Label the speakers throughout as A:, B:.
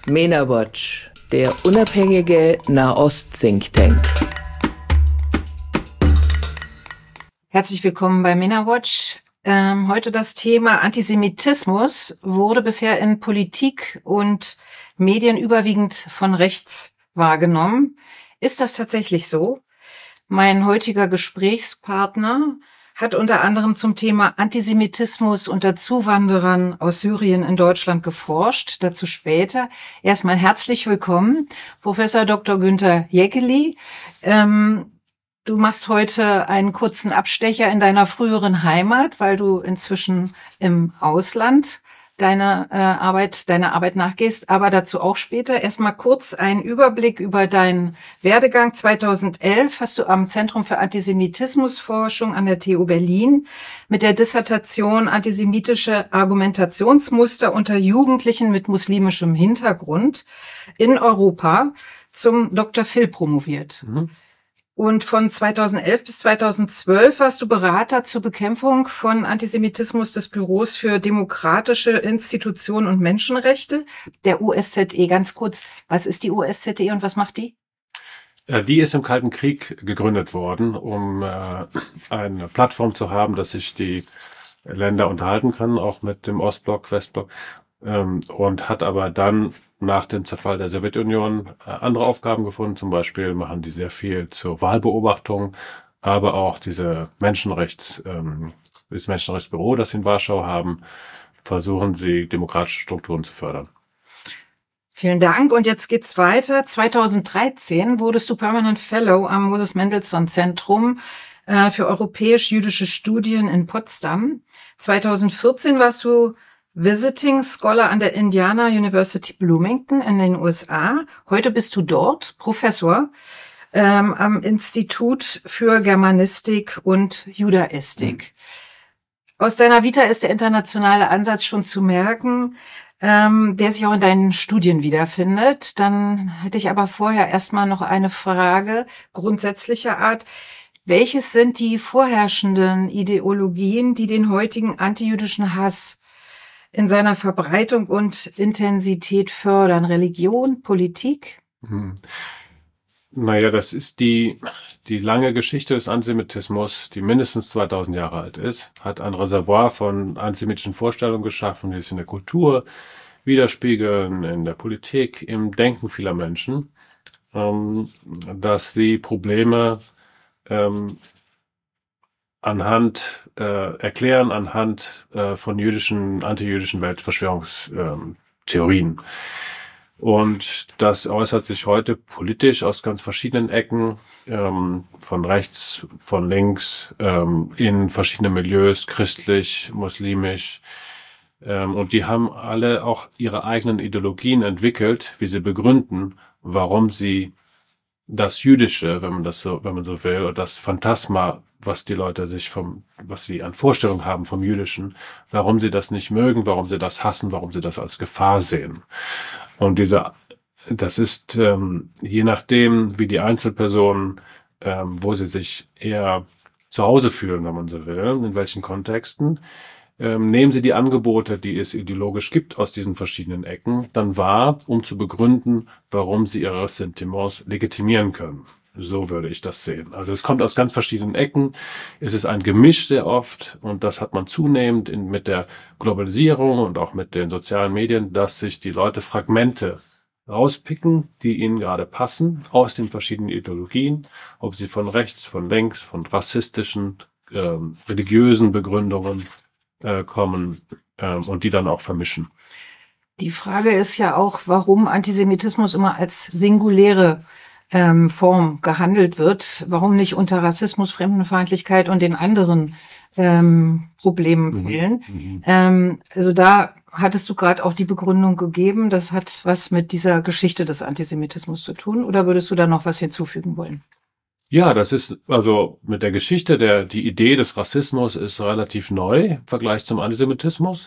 A: MENA-Watch, der unabhängige Nahost-Think Tank.
B: Herzlich willkommen bei MENA-Watch. Heute das Thema Antisemitismus wurde bisher in Politik und Medien überwiegend von rechts wahrgenommen. Ist das tatsächlich so? Mein heutiger Gesprächspartner hat unter anderem zum Thema Antisemitismus unter Zuwanderern aus Syrien in Deutschland geforscht. Dazu später. Erstmal herzlich willkommen, Professor Dr. Günter Jäckeli. Du machst heute einen kurzen Abstecher in deiner früheren Heimat, weil du inzwischen im Ausland deiner Arbeit nachgehst, aber dazu auch später. Erstmal kurz ein Überblick über deinen Werdegang. 2011 hast du am Zentrum für Antisemitismusforschung an der TU Berlin mit der Dissertation Antisemitische Argumentationsmuster unter Jugendlichen mit muslimischem Hintergrund in Europa zum Dr. Phil promoviert. Und von 2011 bis 2012 warst du Berater zur Bekämpfung von Antisemitismus des Büros für demokratische Institutionen und Menschenrechte, der USZE. Ganz kurz, was ist die USZE und was macht die?
C: Die ist im Kalten Krieg gegründet worden, um eine Plattform zu haben, dass sich die Länder unterhalten können, auch mit dem Ostblock, Westblock, und hat aber dann nach dem Zerfall der Sowjetunion andere Aufgaben gefunden. Zum Beispiel machen die sehr viel zur Wahlbeobachtung, aber auch das Menschenrechtsbüro, das sie in Warschau haben, versuchen sie, demokratische Strukturen zu fördern.
B: Vielen Dank. Und jetzt geht's weiter. 2013 wurdest du Permanent Fellow am Moses Mendelssohn Zentrum für europäisch-jüdische Studien in Potsdam. 2014 warst du Visiting Scholar an der Indiana University Bloomington in den USA. Heute bist du dort Professor am Institut für Germanistik und Judaistik. Aus deiner Vita ist der internationale Ansatz schon zu merken, der sich auch in deinen Studien wiederfindet. Dann hätte ich aber vorher erstmal noch eine Frage grundsätzlicher Art. Welches sind die vorherrschenden Ideologien, die den heutigen antijüdischen Hass in seiner Verbreitung und Intensität fördern? Religion, Politik?
C: Naja, das ist die lange Geschichte des Antisemitismus, die mindestens 2000 Jahre alt ist, hat ein Reservoir von antisemitischen Vorstellungen geschaffen, die sich in der Kultur widerspiegeln, in der Politik, im Denken vieler Menschen, dass sie Probleme erklären anhand von antijüdischen Weltverschwörungstheorien. Und das äußert sich heute politisch aus ganz verschiedenen Ecken, von rechts, von links, in verschiedene Milieus, christlich, muslimisch. Und die haben alle auch ihre eigenen Ideologien entwickelt, wie sie begründen, warum sie das Jüdische, wenn man so will, oder das Phantasma, was die Leute was sie an Vorstellungen haben vom Jüdischen, warum sie das nicht mögen, warum sie das hassen, warum sie das als Gefahr sehen. Und das ist je nachdem, wie die Einzelpersonen, wo sie sich eher zu Hause fühlen, wenn man so will, in welchen Kontexten, nehmen sie die Angebote, die es ideologisch gibt aus diesen verschiedenen Ecken, dann wahr, um zu begründen, warum sie ihre Ressentiments legitimieren können. So würde ich das sehen. Also es kommt aus ganz verschiedenen Ecken. Es ist ein Gemisch sehr oft und das hat man zunehmend mit der Globalisierung und auch mit den sozialen Medien, dass sich die Leute Fragmente rauspicken, die ihnen gerade passen, aus den verschiedenen Ideologien, ob sie von rechts, von links, von rassistischen, religiösen Begründungen kommen und die dann auch vermischen.
B: Die Frage ist ja auch, warum Antisemitismus immer als singuläre Form gehandelt wird. Warum nicht unter Rassismus, Fremdenfeindlichkeit und den anderen Problemen wählen? Also da hattest du gerade auch die Begründung gegeben, das hat was mit dieser Geschichte des Antisemitismus zu tun. Oder würdest du da noch was hinzufügen wollen?
C: Ja, das ist also mit der Geschichte, die Idee des ist relativ neu im Vergleich zum Antisemitismus.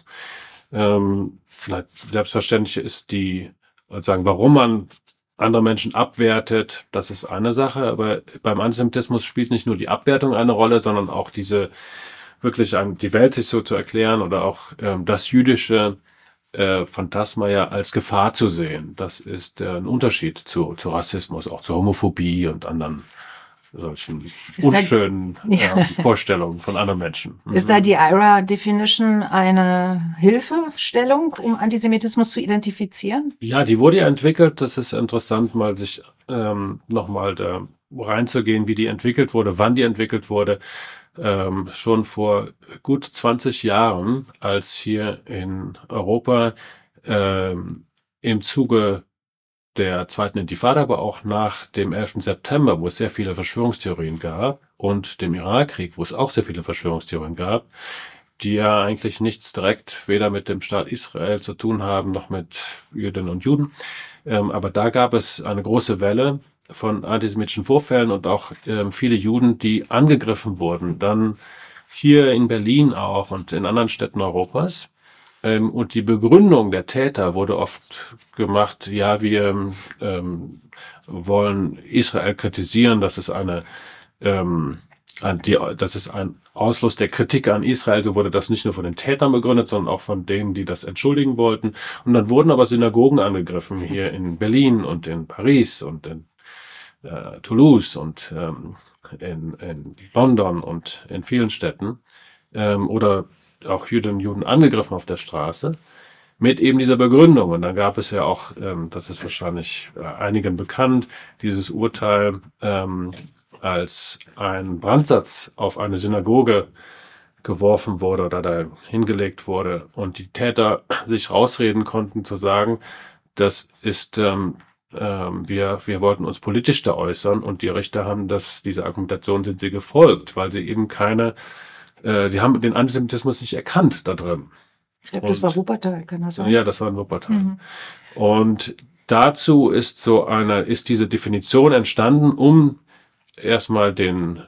C: Selbstverständlich ist warum man andere Menschen abwertet, das ist eine Sache, aber beim Antisemitismus spielt nicht nur die Abwertung eine Rolle, sondern auch die Welt sich so zu erklären oder auch das Jüdische Phantasma ja als Gefahr zu sehen. Das ist ein Unterschied zu Rassismus, auch zur Homophobie und anderen solchen unschönen Vorstellungen von anderen Menschen.
B: Ist da die IHRA-Definition eine Hilfestellung, um Antisemitismus zu identifizieren?
C: Ja, die wurde ja entwickelt. Das ist interessant, mal sich nochmal da reinzugehen, wie die entwickelt wurde, wann die entwickelt wurde. Schon vor gut 20 Jahren, als hier in Europa im Zuge der zweiten Intifada, aber auch nach dem 11. September, wo es sehr viele Verschwörungstheorien gab, und dem Irakkrieg, wo es auch sehr viele Verschwörungstheorien gab, die ja eigentlich nichts direkt weder mit dem Staat Israel zu tun haben, noch mit Jüdinnen und Juden. Aber da gab es eine große Welle von antisemitischen Vorfällen und auch viele Juden, die angegriffen wurden. Dann hier in Berlin auch und in anderen Städten Europas. Und die Begründung der Täter wurde oft gemacht, ja, wir wollen Israel kritisieren, das ist das ist ein Ausfluss der Kritik an Israel. So wurde das nicht nur von den Tätern begründet, sondern auch von denen, die das entschuldigen wollten. Und dann wurden aber Synagogen angegriffen, hier in Berlin und in Paris und in Toulouse und in London und in vielen Städten. Oder auch Jüdinnen und Juden angegriffen auf der Straße, mit eben dieser Begründung. Und dann gab es ja auch, das ist wahrscheinlich einigen bekannt, dieses Urteil, als ein Brandsatz auf eine Synagoge geworfen wurde oder da hingelegt wurde und die Täter sich rausreden konnten zu sagen, das ist, wir wollten uns politisch da äußern, und die Richter haben diese Argumentation sind sie gefolgt, weil sie eben sie haben den Antisemitismus nicht erkannt da drin.
B: Ich glaube, das war Wuppertal, kann das sein?
C: Ja, das war in Wuppertal. Und dazu ist diese Definition entstanden, um erstmal den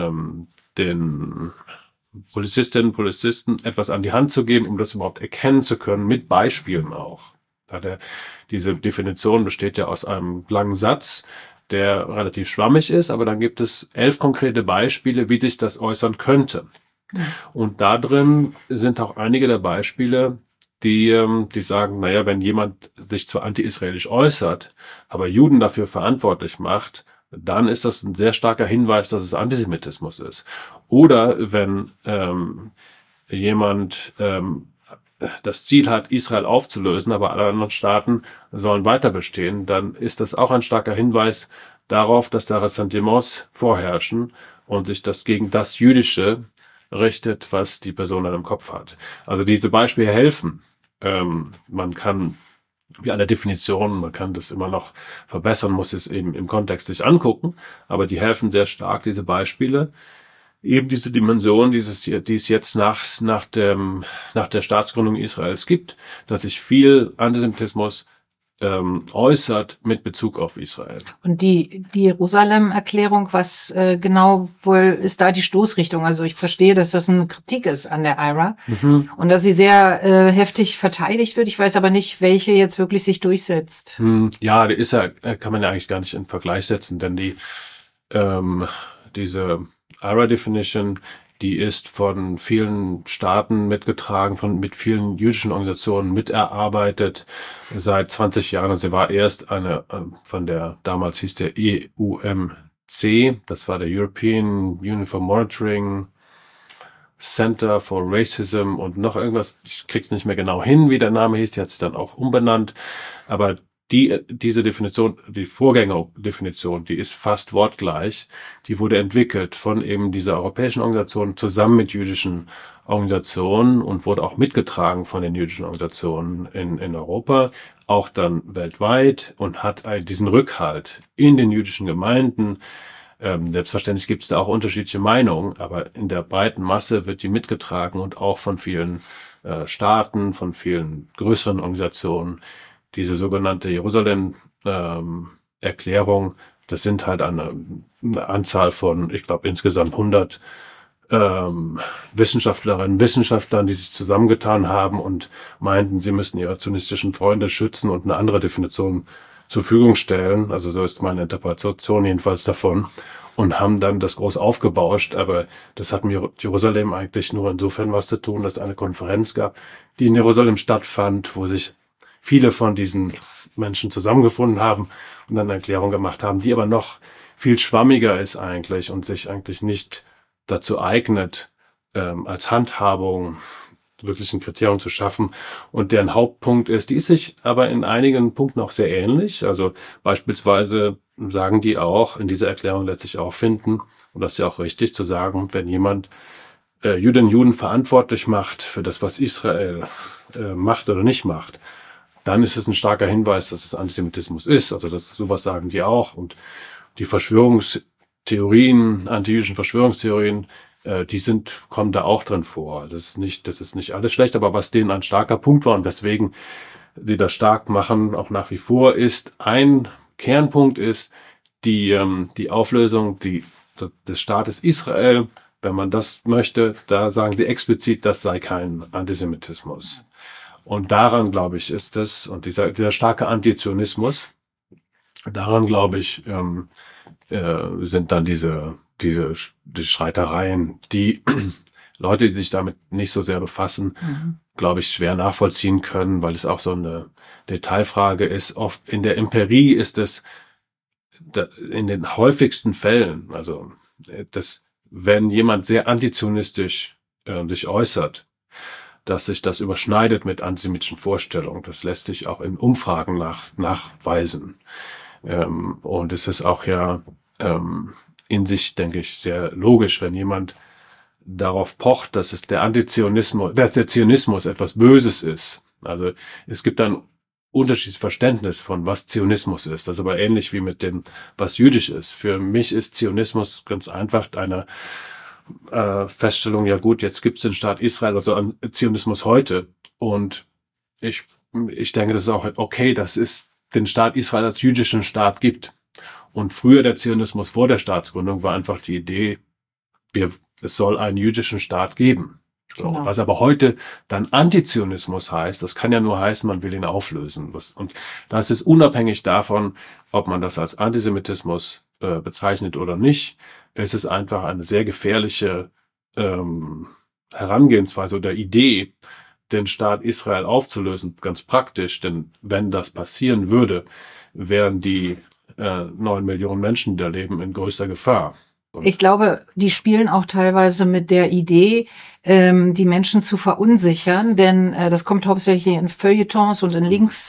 C: Polizistinnen und Polizisten etwas an die Hand zu geben, um das überhaupt erkennen zu können, mit Beispielen auch. Diese Definition besteht ja aus einem langen Satz, der relativ schwammig ist, aber dann gibt es 11 konkrete Beispiele, wie sich das äußern könnte. Und da drin sind auch einige der Beispiele, die sagen, naja, wenn jemand sich zwar anti-israelisch äußert, aber Juden dafür verantwortlich macht, dann ist das ein sehr starker Hinweis, dass es Antisemitismus ist. Oder wenn jemand das Ziel hat, Israel aufzulösen, aber alle anderen Staaten sollen weiter bestehen, dann ist das auch ein starker Hinweis darauf, dass da Ressentiments vorherrschen und sich das gegen das Jüdische richtet, was die Person dann im Kopf hat. Also diese Beispiele helfen. Man kann, wie alle Definitionen, man kann das immer noch verbessern, muss es eben im Kontext sich angucken, aber die helfen sehr stark, diese Beispiele. Eben diese Dimension, die es jetzt nach der Staatsgründung Israels gibt, dass sich viel Antisemitismus äußert mit Bezug auf Israel.
B: Und die Jerusalem-Erklärung, was genau wohl ist da die Stoßrichtung? Also ich verstehe, dass das eine Kritik ist an der IHRA und dass sie sehr heftig verteidigt wird. Ich weiß aber nicht, welche jetzt wirklich sich durchsetzt.
C: Ja, die kann man ja eigentlich gar nicht in Vergleich setzen, denn diese IHRA-Definition, die ist von vielen Staaten mitgetragen, mit vielen jüdischen Organisationen miterarbeitet seit 20 Jahren. Also sie war erst damals hieß der EUMC, das war der European Union for Monitoring Center for Racism und noch irgendwas. Ich krieg's nicht mehr genau hin, wie der Name hieß. Die hat sich dann auch umbenannt. Aber diese Definition, die Vorgängerdefinition, die ist fast wortgleich. Die wurde entwickelt von eben dieser europäischen Organisation zusammen mit jüdischen Organisationen und wurde auch mitgetragen von den jüdischen Organisationen in Europa, auch dann weltweit, und hat diesen Rückhalt in den jüdischen Gemeinden. Selbstverständlich gibt es da auch unterschiedliche Meinungen, aber in der breiten Masse wird die mitgetragen und auch von vielen Staaten, von vielen größeren Organisationen. Diese sogenannte Jerusalem-Erklärung, das sind halt eine Anzahl von, ich glaube, insgesamt 100 Wissenschaftlerinnen und Wissenschaftlern, die sich zusammengetan haben und meinten, sie müssten ihre zionistischen Freunde schützen und eine andere Definition zur Verfügung stellen. Also so ist meine Interpretation jedenfalls davon. und haben dann das groß aufgebauscht. Aber das hat mit Jerusalem eigentlich nur insofern was zu tun, dass es eine Konferenz gab, die in Jerusalem stattfand, wo sich viele von diesen Menschen zusammengefunden haben und dann eine Erklärung gemacht haben, die aber noch viel schwammiger ist eigentlich und sich eigentlich nicht dazu eignet, als Handhabung wirklich ein Kriterium zu schaffen. Und deren Hauptpunkt ist, die ist sich aber in einigen Punkten auch sehr ähnlich. Also beispielsweise sagen die auch, in dieser Erklärung lässt sich auch finden, und das ist ja auch richtig zu sagen, wenn jemand Juden verantwortlich macht für das, was Israel macht oder nicht macht, dann ist es ein starker Hinweis, dass es Antisemitismus ist. Also sowas sagen die auch. Und die Verschwörungstheorien, antijüdischen Verschwörungstheorien, kommen da auch drin vor. Das ist nicht alles schlecht, aber was denen ein starker Punkt war und weswegen sie das stark machen, auch nach wie vor, ist, ein Kernpunkt ist die Auflösung des Staates Israel. Wenn man das möchte, da sagen sie explizit, das sei kein Antisemitismus. Und daran, glaube ich, ist es, und dieser starke Antizionismus, daran, glaube ich, sind dann die Streitereien, die Leute, die sich damit nicht so sehr befassen, glaube ich, schwer nachvollziehen können, weil es auch so eine Detailfrage ist. Oft in der Empirie ist es in den häufigsten Fällen, also wenn jemand sehr antizionistisch sich äußert, dass sich das überschneidet mit antisemitischen Vorstellungen. Das lässt sich auch in Umfragen nachweisen. Und es ist auch ja in sich, denke ich, sehr logisch, wenn jemand darauf pocht, dass der Zionismus etwas Böses ist. Also es gibt ein unterschiedliches Verständnis von, was Zionismus ist. Das ist aber ähnlich wie mit dem, was jüdisch ist. Für mich ist Zionismus ganz einfach eine Feststellung, ja gut, jetzt gibt es den Staat Israel, also an Zionismus heute. Und ich denke, das ist auch okay, dass es den Staat Israel als jüdischen Staat gibt. Und früher der Zionismus vor der Staatsgründung war einfach die Idee, es soll einen jüdischen Staat geben. So, genau. Was aber heute dann Antizionismus heißt, das kann ja nur heißen, man will ihn auflösen. Und das ist unabhängig davon, ob man das als Antisemitismus bezeichnet oder nicht. Es ist einfach eine sehr gefährliche Herangehensweise oder Idee, den Staat Israel aufzulösen, ganz praktisch. Denn wenn das passieren würde, wären die 9 Millionen Menschen, die da leben, in größter Gefahr.
B: Ich glaube, die spielen auch teilweise mit der Idee, die Menschen zu verunsichern, denn das kommt hauptsächlich in Feuilletons und in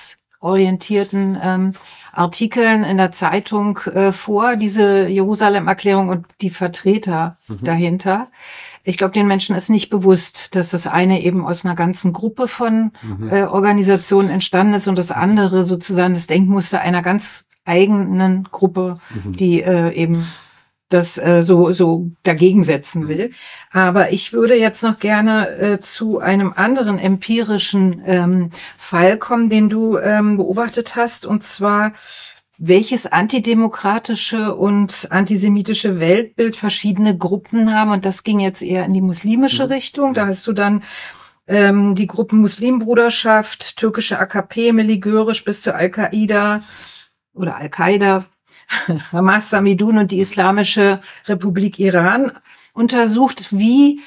B: linksorientierten Artikeln in der Zeitung vor, diese Jerusalem-Erklärung und die Vertreter dahinter. Ich glaube, den Menschen ist nicht bewusst, dass das eine eben aus einer ganzen Gruppe von Organisationen entstanden ist und das andere sozusagen das Denkmuster einer ganz eigenen Gruppe, die eben das so dagegen setzen will. Aber ich würde jetzt noch gerne zu einem anderen empirischen Fall kommen, den du beobachtet hast, und zwar, welches antidemokratische und antisemitische Weltbild verschiedene Gruppen haben. Und das ging jetzt eher in die muslimische Richtung. Da hast du dann die Gruppen Muslimbruderschaft, türkische AKP, militärisch bis zur Al-Qaida oder Al-Qaida, Hamas, Samidun und die Islamische Republik Iran untersucht, wie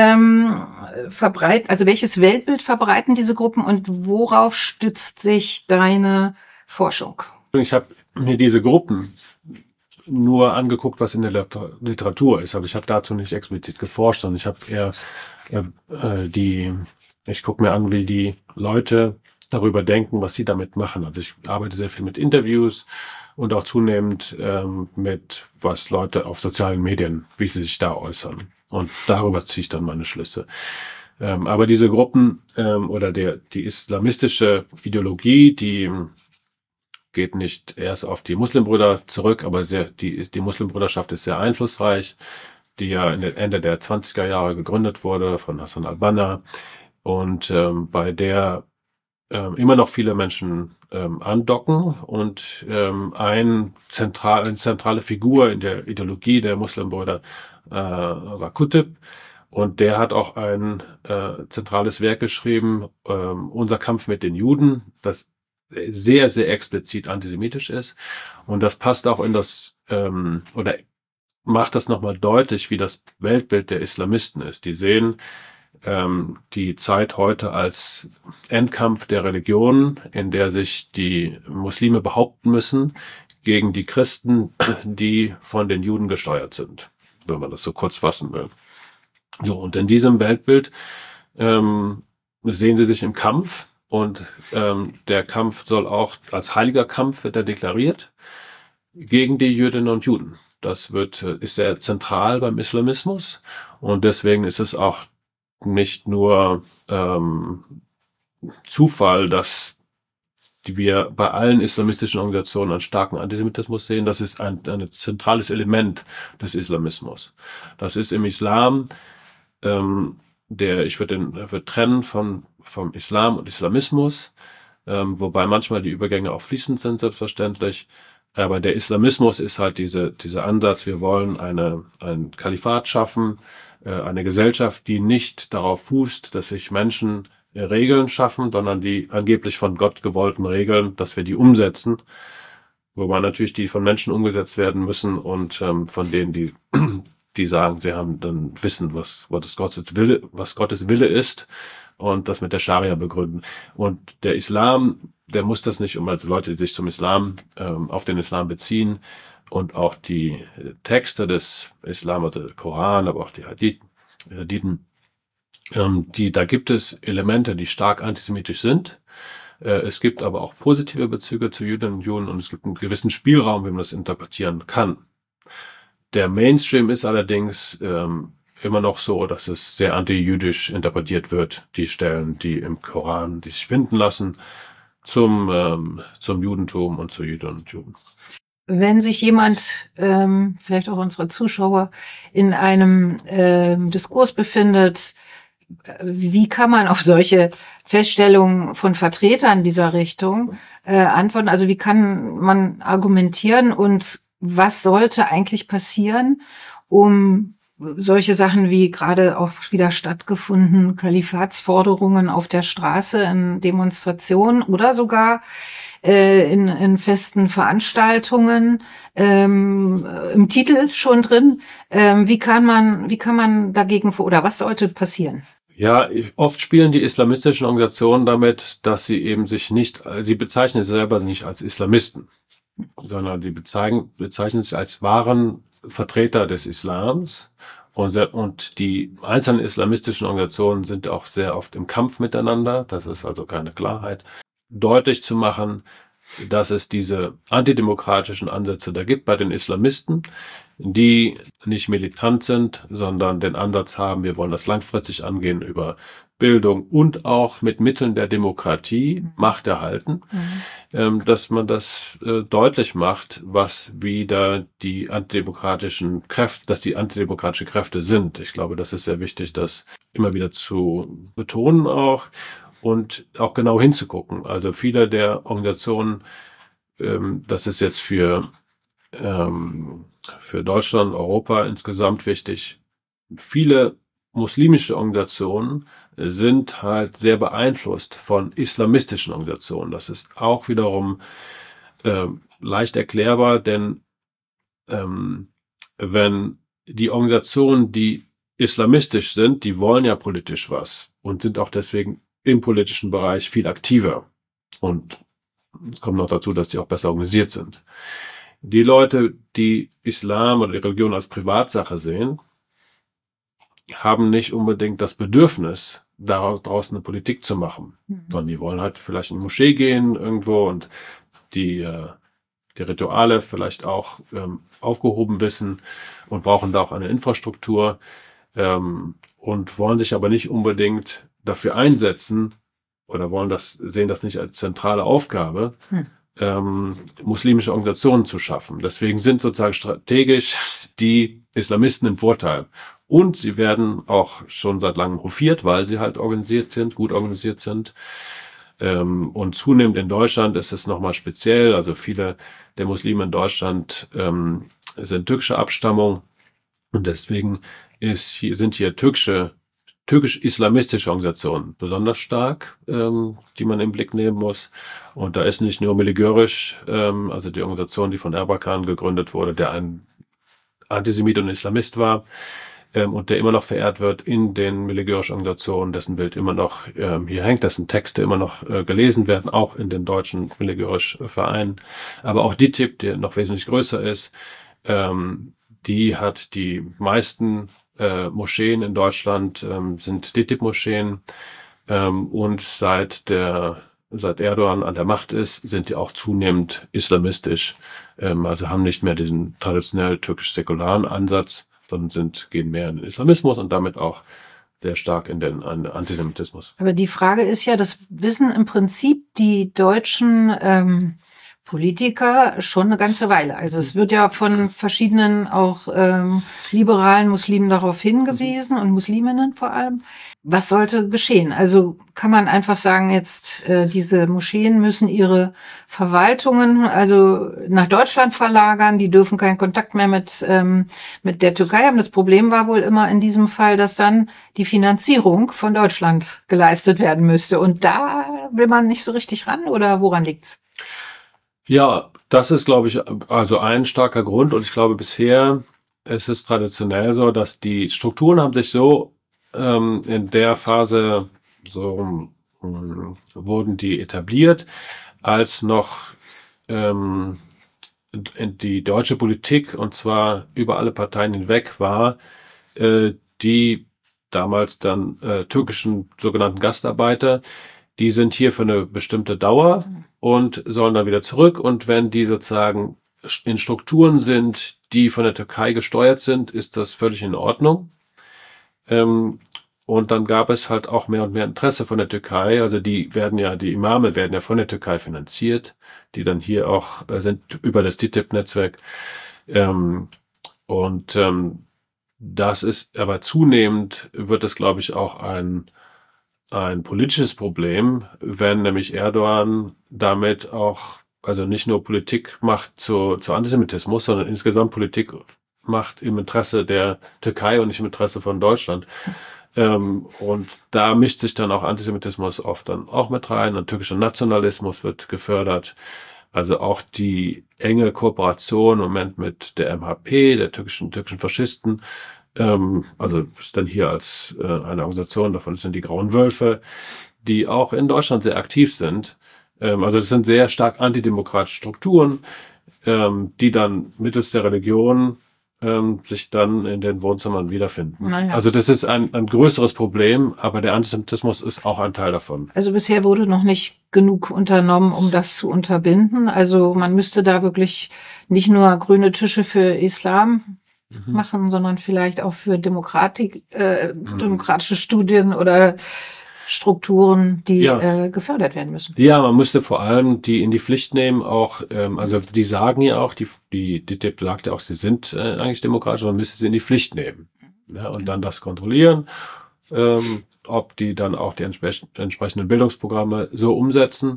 B: welches Weltbild verbreiten diese Gruppen und worauf stützt sich deine Forschung?
C: Ich habe mir diese Gruppen nur angeguckt, was in der Literatur ist, aber ich habe dazu nicht explizit geforscht, sondern ich habe eher ich gucke mir an, wie die Leute darüber denken, was sie damit machen. Also ich arbeite sehr viel mit Interviews und auch zunehmend mit, was Leute auf sozialen Medien, wie sie sich da äußern. Und darüber ziehe ich dann meine Schlüsse. Aber diese Gruppen oder die islamistische Ideologie, die geht nicht erst auf die Muslimbrüder zurück, aber die Muslimbruderschaft ist sehr einflussreich, die ja Ende der 20er Jahre gegründet wurde von Hassan al-Banna und bei der immer noch viele Menschen andocken und eine zentrale Figur in der Ideologie der Muslimbrüder war Qutb, und der hat auch ein zentrales Werk geschrieben, Unser Kampf mit den Juden, das sehr, sehr explizit antisemitisch ist, und das passt auch in das oder macht das nochmal deutlich, wie das Weltbild der Islamisten ist. Die sehen die Zeit heute als Endkampf der Religionen, in der sich die Muslime behaupten müssen gegen die Christen, die von den Juden gesteuert sind, wenn man das so kurz fassen will. So, und in diesem Weltbild sehen sie sich im Kampf, und der Kampf soll auch als heiliger Kampf, wird er deklariert, gegen die Jüdinnen und Juden. Das ist sehr zentral beim Islamismus, und deswegen ist es auch nicht nur Zufall, dass wir bei allen islamistischen Organisationen einen starken Antisemitismus sehen. Das ist ein zentrales Element des Islamismus. Das ist im Islam, ich würde trennen vom Islam und Islamismus, wobei manchmal die Übergänge auch fließend sind, selbstverständlich. Aber der Islamismus ist halt dieser Ansatz, wir wollen ein Kalifat schaffen, eine Gesellschaft, die nicht darauf fußt, dass sich Menschen Regeln schaffen, sondern die angeblich von Gott gewollten Regeln, dass wir die umsetzen, wobei natürlich die von Menschen umgesetzt werden müssen und von denen, die sagen, sie haben dann wissen, was Gottes Wille ist, und das mit der Scharia begründen. Und der Islam, der muss das nicht, also Leute, die sich zum Islam, auf den Islam beziehen, und auch die Texte des Islam, also der Koran, aber auch die Hadithen, da gibt es Elemente, die stark antisemitisch sind. Es gibt aber auch positive Bezüge zu Jüdinnen und Juden, und es gibt einen gewissen Spielraum, wie man das interpretieren kann. Der Mainstream ist allerdings immer noch so, dass es sehr antijüdisch interpretiert wird, die Stellen, die im Koran, die sich finden lassen, zum Judentum und zu Jüdinnen und Juden.
B: Wenn sich jemand, vielleicht auch unsere Zuschauer, in einem Diskurs befindet, wie kann man auf solche Feststellungen von Vertretern dieser Richtung antworten? Also wie kann man argumentieren, und was sollte eigentlich passieren, um solche Sachen wie gerade auch wieder stattgefunden, Kalifatsforderungen auf der Straße, in Demonstrationen oder sogar in festen Veranstaltungen, im Titel schon drin. Wie kann man dagegen oder was sollte passieren?
C: Ja, oft spielen die islamistischen Organisationen damit, dass sie eben sie bezeichnen sich selber nicht als Islamisten, sondern die bezeichnen sich als wahren Vertreter des Islams, und die einzelnen islamistischen Organisationen sind auch sehr oft im Kampf miteinander. Das ist also keine Klarheit. Deutlich zu machen, dass es diese antidemokratischen Ansätze da gibt bei den Islamisten, die nicht militant sind, sondern den Ansatz haben, wir wollen das langfristig angehen über Bildung und auch mit Mitteln der Demokratie Macht erhalten, dass man das deutlich macht, was wieder die antidemokratische Kräfte sind. Ich glaube, das ist sehr wichtig, das immer wieder zu betonen auch. Und auch genau hinzugucken. Also viele der Organisationen, das ist jetzt für Deutschland, Europa insgesamt wichtig. Viele muslimische Organisationen sind halt sehr beeinflusst von islamistischen Organisationen. Das ist auch wiederum leicht erklärbar, denn wenn die Organisationen, die islamistisch sind, die wollen ja politisch was und sind auch deswegen im politischen Bereich viel aktiver. Und es kommt noch dazu, dass die auch besser organisiert sind. Die Leute, die Islam oder die Religion als Privatsache sehen, haben nicht unbedingt das Bedürfnis, daraus eine Politik zu machen. Sondern die wollen halt vielleicht in die Moschee gehen irgendwo und die Rituale vielleicht auch aufgehoben wissen und brauchen da auch eine Infrastruktur und wollen sich aber nicht unbedingt dafür einsetzen oder sehen das nicht als zentrale Aufgabe, muslimische Organisationen zu schaffen. Deswegen sind sozusagen strategisch die Islamisten im Vorteil. Und sie werden auch schon seit langem hofiert, weil sie halt gut organisiert sind. Und zunehmend in Deutschland ist es nochmal speziell. Also viele der Muslime in Deutschland sind türkischer Abstammung. Und deswegen sind hier türkisch-islamistische Organisationen besonders stark, die man im Blick nehmen muss. Und da ist nicht nur Milli Görüş, also die Organisation, die von Erbakan gegründet wurde, der ein Antisemit und Islamist war, und der immer noch verehrt wird in den miligörischen Organisationen, dessen Bild immer noch hier hängt, dessen Texte immer noch gelesen werden, auch in den deutschen miligörischen Vereinen. Aber auch DİTİB, der noch wesentlich größer ist, die hat die meisten Moscheen in Deutschland, sind DİTİB-Moscheen, und seit Erdogan an der Macht ist, sind die auch zunehmend islamistisch, also haben nicht mehr diesen traditionell türkisch-säkularen Ansatz, sondern gehen mehr in den Islamismus und damit auch sehr stark in den Antisemitismus.
B: Aber die Frage ist ja, das wissen im Prinzip die deutschen Politiker schon eine ganze Weile. Also es wird ja von verschiedenen auch liberalen Muslimen darauf hingewiesen und Musliminnen vor allem. Was sollte geschehen? Also kann man einfach sagen, jetzt diese Moscheen müssen ihre Verwaltungen also nach Deutschland verlagern, die dürfen keinen Kontakt mehr mit der Türkei haben. Das Problem war wohl immer in diesem Fall, dass dann die Finanzierung von Deutschland geleistet werden müsste. Und da will man nicht so richtig ran, oder woran liegt's?
C: Ja, das ist, glaube ich, also ein starker Grund. Und ich glaube, bisher ist es traditionell so, dass die Strukturen haben sich so in der Phase so wurden die etabliert, als noch die deutsche Politik, und zwar über alle Parteien hinweg, war, die damals dann türkischen sogenannten Gastarbeiter, die sind hier für eine bestimmte Dauer und sollen dann wieder zurück. Und wenn die sozusagen in Strukturen sind, die von der Türkei gesteuert sind, ist das völlig in Ordnung. Und dann gab es halt auch mehr und mehr Interesse von der Türkei. Also die Imame werden ja von der Türkei finanziert, die dann hier auch sind über das DİTİB-Netzwerk. Das ist aber zunehmend, wird es, glaube ich, auch ein politisches Problem, wenn nämlich Erdogan damit auch, also nicht nur Politik macht zu Antisemitismus, sondern insgesamt Politik macht im Interesse der Türkei und nicht im Interesse von Deutschland. Und da mischt sich dann auch Antisemitismus oft dann auch mit rein, und türkischer Nationalismus wird gefördert. Also auch die enge Kooperation im Moment mit der MHP, der türkischen Faschisten, also ist dann hier als eine Organisation, davon sind die Grauen Wölfe, die auch in Deutschland sehr aktiv sind. Also das sind sehr stark antidemokratische Strukturen, die dann mittels der Religion sich dann in den Wohnzimmern wiederfinden.
B: Naja.
C: Also das ist ein größeres Problem, aber der Antisemitismus ist auch ein Teil davon.
B: Also bisher wurde noch nicht genug unternommen, um das zu unterbinden. Also man müsste da wirklich nicht nur grüne Tische für Islam machen, sondern vielleicht auch für demokratische Studien oder Strukturen, die gefördert werden müssen.
C: Ja, man müsste vor allem die in die Pflicht nehmen, auch, also die sagen ja auch, die DİTİB sagt ja auch, sie sind eigentlich demokratisch, man müsste sie in die Pflicht nehmen. Ja, und dann das kontrollieren, ob die dann auch die entsprechenden Bildungsprogramme so umsetzen,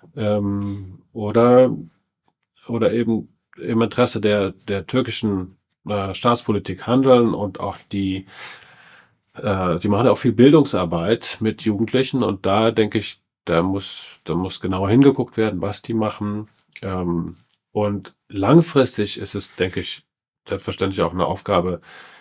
C: oder eben im Interesse der türkischen Staatspolitik handeln. Und auch die machen ja auch viel Bildungsarbeit mit Jugendlichen, und da denke ich, da muss genauer hingeguckt werden, was die machen. Und langfristig ist es, denke ich, selbstverständlich auch eine Aufgabe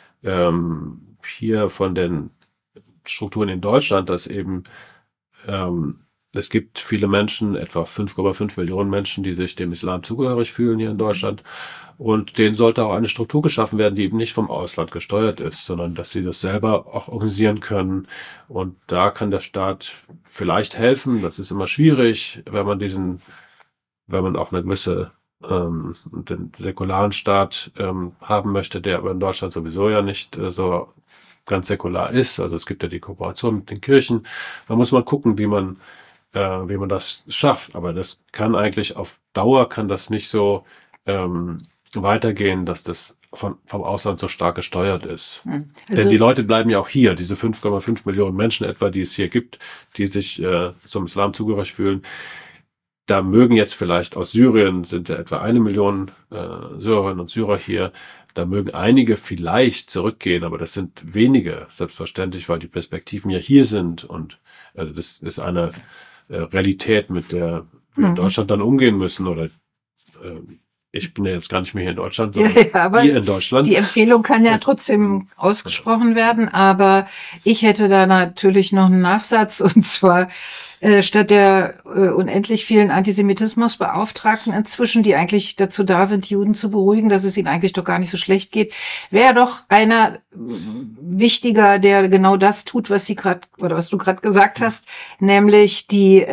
C: hier von den Strukturen in Deutschland, dass eben es gibt viele Menschen, etwa 5,5 Millionen Menschen, die sich dem Islam zugehörig fühlen hier in Deutschland. Und denen sollte auch eine Struktur geschaffen werden, die eben nicht vom Ausland gesteuert ist, sondern dass sie das selber auch organisieren können. Und da kann der Staat vielleicht helfen. Das ist immer schwierig, wenn man auch eine gewisse den säkularen Staat haben möchte, der aber in Deutschland sowieso ja nicht so ganz säkular ist. Also es gibt ja die Kooperation mit den Kirchen. Da muss man gucken, wie man das schafft. Aber das kann eigentlich auf Dauer nicht so weitergehen, dass das vom Ausland so stark gesteuert ist.
B: Also,
C: denn die Leute bleiben ja auch hier, diese 5,5 Millionen Menschen etwa, die es hier gibt, die sich zum Islam zugehörig fühlen. Da mögen jetzt vielleicht aus Syrien, sind ja etwa 1 Million Syrerinnen und Syrer hier, da mögen einige vielleicht zurückgehen, aber das sind wenige, selbstverständlich, weil die Perspektiven ja hier sind. Und also das ist eine Realität, mit der wir in Deutschland dann umgehen müssen, oder ich bin ja jetzt gar nicht mehr hier in Deutschland,
B: Ja,
C: sondern
B: aber
C: hier in Deutschland.
B: die Empfehlung kann ja trotzdem ausgesprochen werden, aber ich hätte da natürlich noch einen Nachsatz, und zwar statt der unendlich vielen Antisemitismusbeauftragten inzwischen, die eigentlich dazu da sind, Juden zu beruhigen, dass es ihnen eigentlich doch gar nicht so schlecht geht, wäre doch einer wichtiger, der genau das tut, was sie gerade oder was du gerade gesagt hast, nämlich die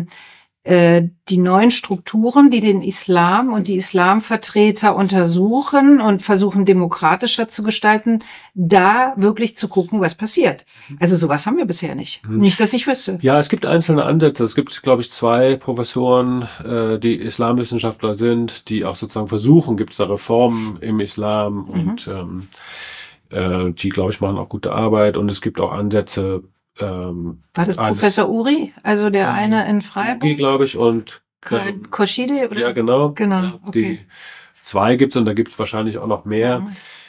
B: neuen Strukturen, die den Islam und die Islamvertreter untersuchen und versuchen, demokratischer zu gestalten, da wirklich zu gucken, was passiert. Also sowas haben wir bisher nicht. Nicht, dass ich wüsste.
C: Ja, es gibt einzelne Ansätze. Es gibt, glaube ich, 2 Professoren, die Islamwissenschaftler sind, die auch sozusagen versuchen, gibt es da Reformen im Islam und die, glaube ich, machen auch gute Arbeit. Und es gibt auch Ansätze.
B: War das Professor Uri? Also der eine in Freiburg?
C: Uri, glaube ich, und
B: Khoshidi, oder?
C: Ja, genau.
B: Genau,
C: Ja,
B: okay.
C: die 2 gibt's und da gibt's wahrscheinlich auch noch mehr.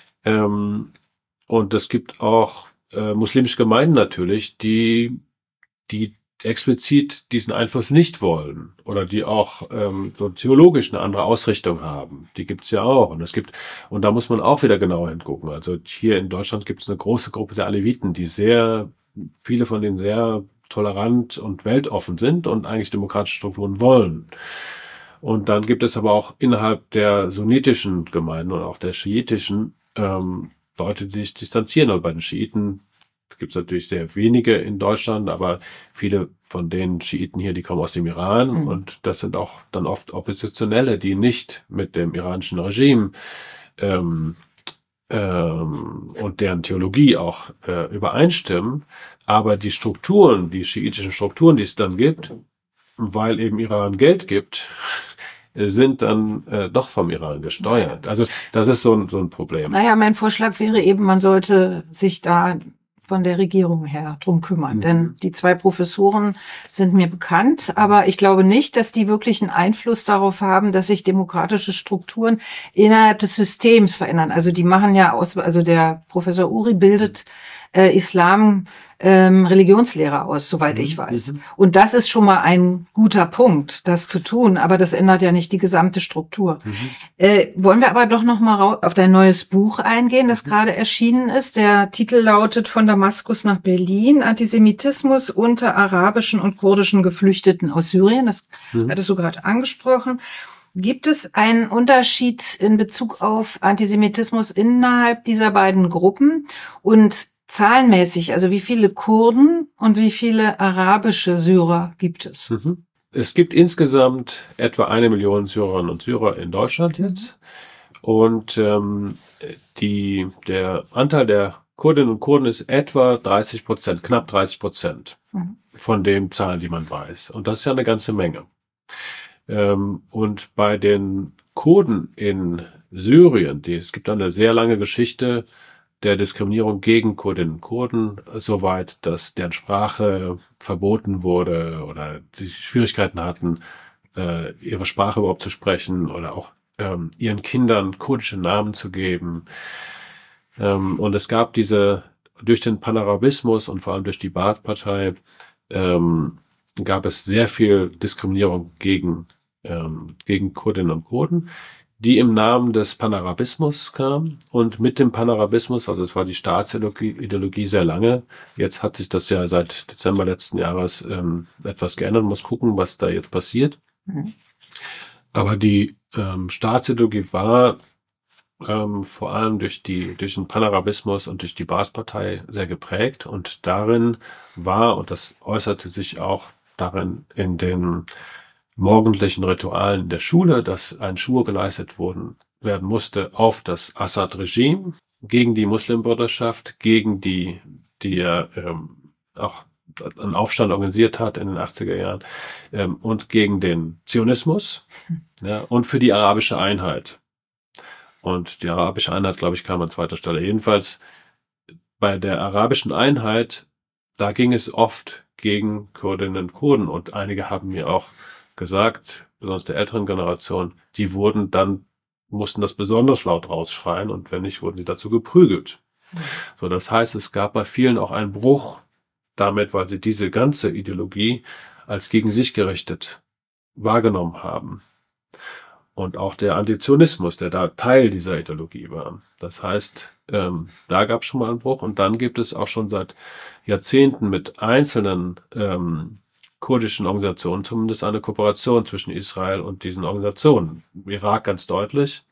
C: Und es gibt auch muslimische Gemeinden natürlich, die explizit diesen Einfluss nicht wollen oder die auch so theologisch eine andere Ausrichtung haben. Die gibt's ja auch. Und da muss man auch wieder genauer hingucken. Also hier in Deutschland gibt's eine große Gruppe der Aleviten, viele von denen sehr tolerant und weltoffen sind und eigentlich demokratische Strukturen wollen. Und dann gibt es aber auch innerhalb der sunnitischen Gemeinden und auch der schiitischen Leute, die sich distanzieren. Und bei den Schiiten gibt es natürlich sehr wenige in Deutschland, aber viele von den Schiiten hier, die kommen aus dem Iran und das sind auch dann oft Oppositionelle, die nicht mit dem iranischen Regime und deren Theologie auch übereinstimmen, aber die Strukturen, die schiitischen Strukturen, die es dann gibt, weil eben Iran Geld gibt, sind dann doch vom Iran gesteuert. Also das ist so ein Problem.
B: Naja, mein Vorschlag wäre eben, man sollte sich da von der Regierung her drum kümmern. Denn die 2 Professoren sind mir bekannt, aber ich glaube nicht, dass die wirklich einen Einfluss darauf haben, dass sich demokratische Strukturen innerhalb des Systems verändern. Also die machen ja also der Professor Uri bildet Islam Religionslehrer aus, soweit ich weiß. Und das ist schon mal ein guter Punkt, das zu tun, aber das ändert ja nicht die gesamte Struktur. Wollen wir aber doch noch mal auf dein neues Buch eingehen, das gerade erschienen ist. Der Titel lautet Von Damaskus nach Berlin, Antisemitismus unter arabischen und kurdischen Geflüchteten aus Syrien. Das hattest du gerade angesprochen. Gibt es einen Unterschied in Bezug auf Antisemitismus innerhalb dieser beiden Gruppen und zahlenmäßig, also wie viele Kurden und wie viele arabische Syrer gibt es?
C: Es gibt insgesamt etwa 1 Million Syrerinnen und Syrer in Deutschland jetzt. Und der Anteil der Kurdinnen und Kurden ist etwa 30%, knapp 30% von den Zahlen, die man weiß. Und das ist ja eine ganze Menge. Und bei den Kurden in Syrien, es gibt eine sehr lange Geschichte der Diskriminierung gegen Kurdinnen und Kurden, soweit, dass deren Sprache verboten wurde oder die Schwierigkeiten hatten, ihre Sprache überhaupt zu sprechen oder auch ihren Kindern kurdische Namen zu geben. Und es gab durch den Panarabismus und vor allem durch die Baath-Partei gab es sehr viel Diskriminierung gegen Kurdinnen und Kurden, die im Namen des Panarabismus kam. Und mit dem Panarabismus, also es war die Staatsideologie sehr lange, jetzt hat sich das ja seit Dezember letzten Jahres etwas geändert. Man muss gucken, was da jetzt passiert. Aber die Staatsideologie war vor allem durch den Panarabismus und durch die Baath-Partei sehr geprägt. Und darin und das äußerte sich auch darin in den morgendlichen Ritualen in der Schule, dass ein Schwur geleistet werden musste auf das Assad-Regime, gegen die Muslimbruderschaft, gegen die auch einen Aufstand organisiert hat in den 80er Jahren, und gegen den Zionismus, ja, und für die arabische Einheit. Und die arabische Einheit, glaube ich, kam an 2. Stelle. Jedenfalls bei der arabischen Einheit, da ging es oft gegen Kurdinnen und Kurden. Und einige haben mir auch gesagt, besonders der älteren Generation, die mussten das besonders laut rausschreien und wenn nicht, wurden sie dazu geprügelt. So, das heißt, es gab bei vielen auch einen Bruch damit, weil sie diese ganze Ideologie als gegen sich gerichtet wahrgenommen haben. Und auch der Antizionismus, der da Teil dieser Ideologie war. Das heißt, da gab es schon mal einen Bruch. Und dann gibt es auch schon seit Jahrzehnten mit einzelnen kurdischen Organisationen zumindest eine Kooperation zwischen Israel und diesen Organisationen. Im Irak ganz deutlich.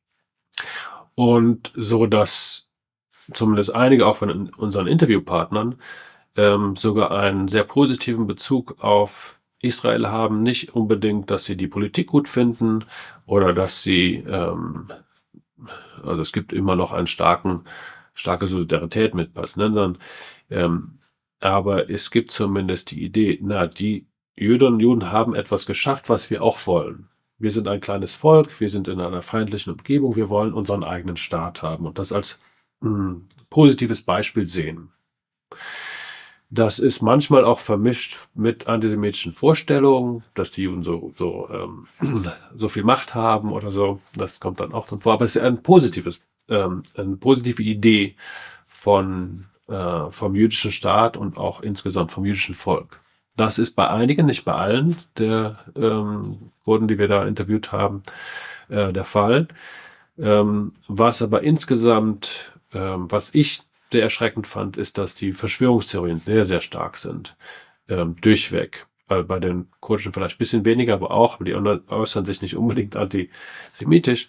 C: Und so, dass zumindest einige auch von unseren Interviewpartnern sogar einen sehr positiven Bezug auf Israel haben, nicht unbedingt, dass sie die Politik gut finden oder dass sie, also es gibt immer noch starke Solidarität mit Palästinensern, aber es gibt zumindest die Idee, die Jüdinnen und Juden haben etwas geschafft, was wir auch wollen. Wir sind ein kleines Volk, wir sind in einer feindlichen Umgebung, wir wollen unseren eigenen Staat haben und das als positives Beispiel sehen. Das ist manchmal auch vermischt mit antisemitischen Vorstellungen, dass die Juden so viel Macht haben oder so. Das kommt dann auch drin vor. Aber es ist eine positive Idee vom jüdischen Staat und auch insgesamt vom jüdischen Volk. Das ist bei einigen, nicht bei allen der Kurden, die wir da interviewt haben, der Fall. Was aber insgesamt, was ich sehr erschreckend fand, ist, dass die Verschwörungstheorien sehr, sehr stark sind. Durchweg. Bei den Kurdischen vielleicht ein bisschen weniger, aber die äußern sich nicht unbedingt antisemitisch.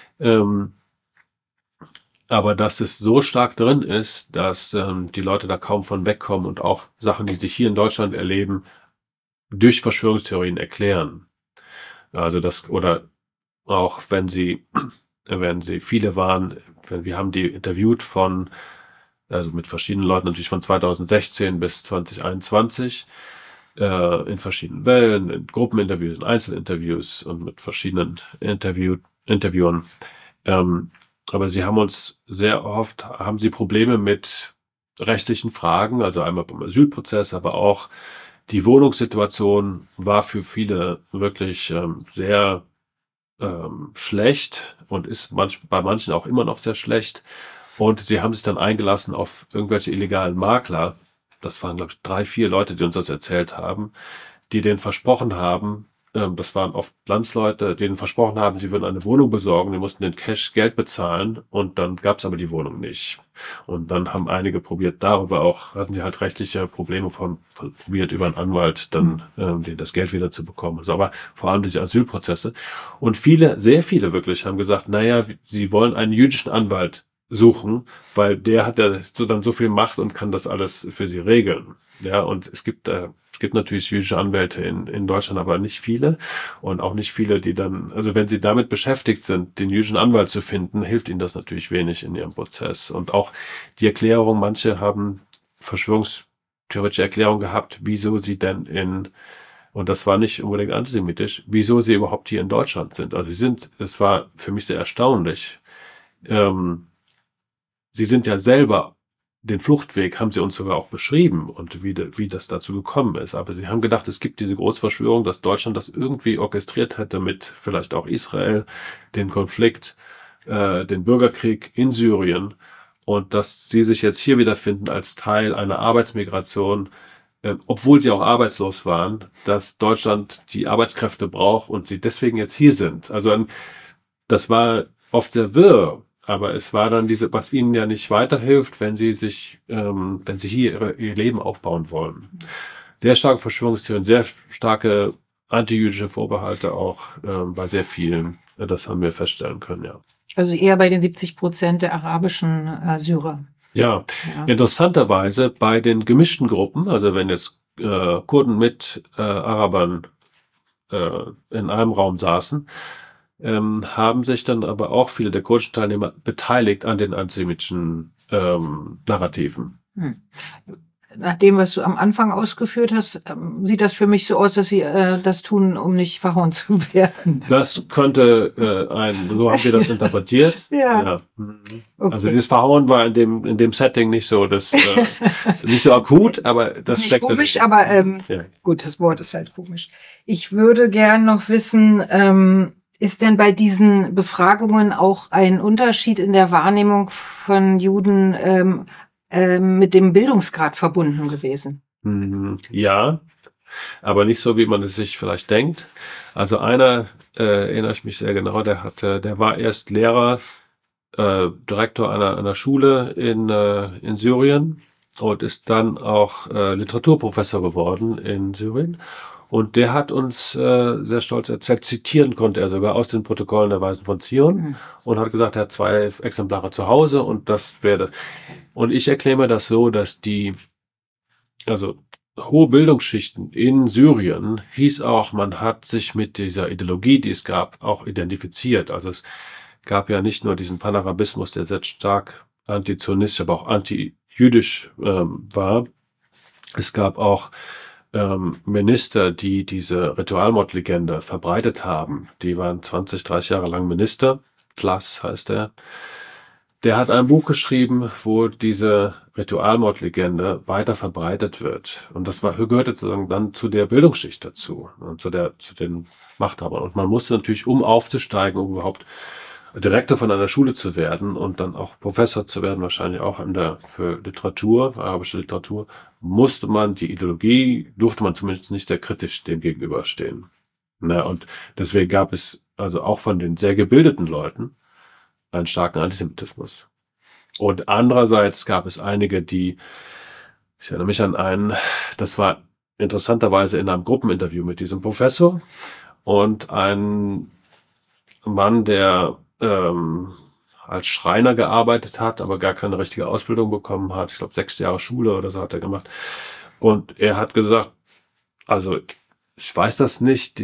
C: Aber dass es so stark drin ist, dass die Leute da kaum von wegkommen und auch Sachen, die sich hier in Deutschland erleben, durch Verschwörungstheorien erklären. Also oder auch wenn sie viele waren, wir haben die interviewt also mit verschiedenen Leuten, natürlich von 2016 bis 2021, in verschiedenen Wellen, in Gruppeninterviews, in Einzelinterviews und mit verschiedenen Interviewern. Aber sie haben haben sie Probleme mit rechtlichen Fragen, also einmal beim Asylprozess, aber auch die Wohnungssituation war für viele wirklich sehr schlecht und ist bei manchen auch immer noch sehr schlecht. Und sie haben sich dann eingelassen auf irgendwelche illegalen Makler. Das waren, glaube ich, 3, 4 Leute, die uns das erzählt haben, die denen versprochen haben, das waren oft Landsleute, denen versprochen haben, sie würden eine Wohnung besorgen, die mussten den Cash Geld bezahlen und dann gab es aber die Wohnung nicht. Und dann haben einige probiert, hatten sie halt rechtliche Probleme probiert über einen Anwalt dann das Geld wieder zu bekommen. Also, aber vor allem diese Asylprozesse. Und sehr viele wirklich haben gesagt, sie wollen einen jüdischen Anwalt suchen, weil der hat ja dann so viel Macht und kann das alles für sie regeln. Ja, und es gibt natürlich jüdische Anwälte in Deutschland, aber nicht viele und auch nicht viele, die dann, also wenn sie damit beschäftigt sind, den jüdischen Anwalt zu finden, hilft ihnen das natürlich wenig in ihrem Prozess. Und auch die Erklärung, manche haben verschwörungstheoretische Erklärungen gehabt, wieso sie denn und das war nicht unbedingt antisemitisch, wieso sie überhaupt hier in Deutschland sind. Also es war für mich sehr erstaunlich. Sie sind ja selber, den Fluchtweg haben sie uns sogar auch beschrieben und wie das dazu gekommen ist. Aber sie haben gedacht, es gibt diese Großverschwörung, dass Deutschland das irgendwie orchestriert hätte mit vielleicht auch Israel, den Konflikt, den Bürgerkrieg in Syrien und dass sie sich jetzt hier wiederfinden als Teil einer Arbeitsmigration, obwohl sie auch arbeitslos waren, dass Deutschland die Arbeitskräfte braucht und sie deswegen jetzt hier sind. Also das war oft sehr wirr. Aber es war dann was ihnen ja nicht weiterhilft, wenn sie hier ihr Leben aufbauen wollen. Sehr starke Verschwörungstheorien, sehr starke antijüdische Vorbehalte auch bei sehr vielen. Das haben wir feststellen können, ja.
B: Also eher bei den 70% der arabischen Syrer.
C: Ja, interessanterweise bei den gemischten Gruppen, also wenn jetzt Kurden mit Arabern in einem Raum saßen, haben sich dann aber auch viele der kurdischen Teilnehmer beteiligt an den antisemitischen Narrativen.
B: Nach dem, was du am Anfang ausgeführt hast, sieht das für mich so aus, dass sie das tun, um nicht verhauen zu werden.
C: Das könnte so haben wir das interpretiert.
B: Ja.
C: Okay. Also dieses Verhauen war in dem Setting nicht so nicht so akut, aber das
B: nicht
C: steckt
B: komisch, aber gut, das Wort ist halt komisch. Ich würde gern noch wissen, ist denn bei diesen Befragungen auch ein Unterschied in der Wahrnehmung von Juden mit dem Bildungsgrad verbunden gewesen?
C: Ja, aber nicht so, wie man es sich vielleicht denkt. Also einer, erinnere ich mich sehr genau, der war erst Lehrer, Direktor einer Schule in Syrien und ist dann auch Literaturprofessor geworden in Syrien. Und der hat uns sehr stolz erzählt, zitieren konnte er sogar aus den Protokollen der Weisen von Zion und hat gesagt, er hat 2 Exemplare zu Hause und das wäre das. Und ich erkläre mir das so, dass also hohe Bildungsschichten in Syrien hieß auch, man hat sich mit dieser Ideologie, die es gab, auch identifiziert. Also es gab ja nicht nur diesen Panarabismus, der sehr stark antizionistisch, aber auch antijüdisch war. Es gab auch Minister, die diese Ritualmordlegende verbreitet haben. Die waren 20, 30 Jahre lang Minister. Tlass heißt er. Der hat ein Buch geschrieben, wo diese Ritualmordlegende weiter verbreitet wird. Und das gehörte sozusagen dann zu der Bildungsschicht dazu und zu den Machthabern. Und man musste natürlich, um aufzusteigen, um überhaupt Direktor von einer Schule zu werden und dann auch Professor zu werden, wahrscheinlich auch für Literatur, arabische Literatur, durfte man zumindest nicht sehr kritisch dem gegenüberstehen. Und deswegen gab es also auch von den sehr gebildeten Leuten einen starken Antisemitismus. Und andererseits gab es einige, ich erinnere mich an einen, das war interessanterweise in einem Gruppeninterview mit diesem Professor und ein Mann, der als Schreiner gearbeitet hat, aber gar keine richtige Ausbildung bekommen hat. Ich glaube, 6 Jahre Schule oder so hat er gemacht. Und er hat gesagt, also ich weiß das nicht,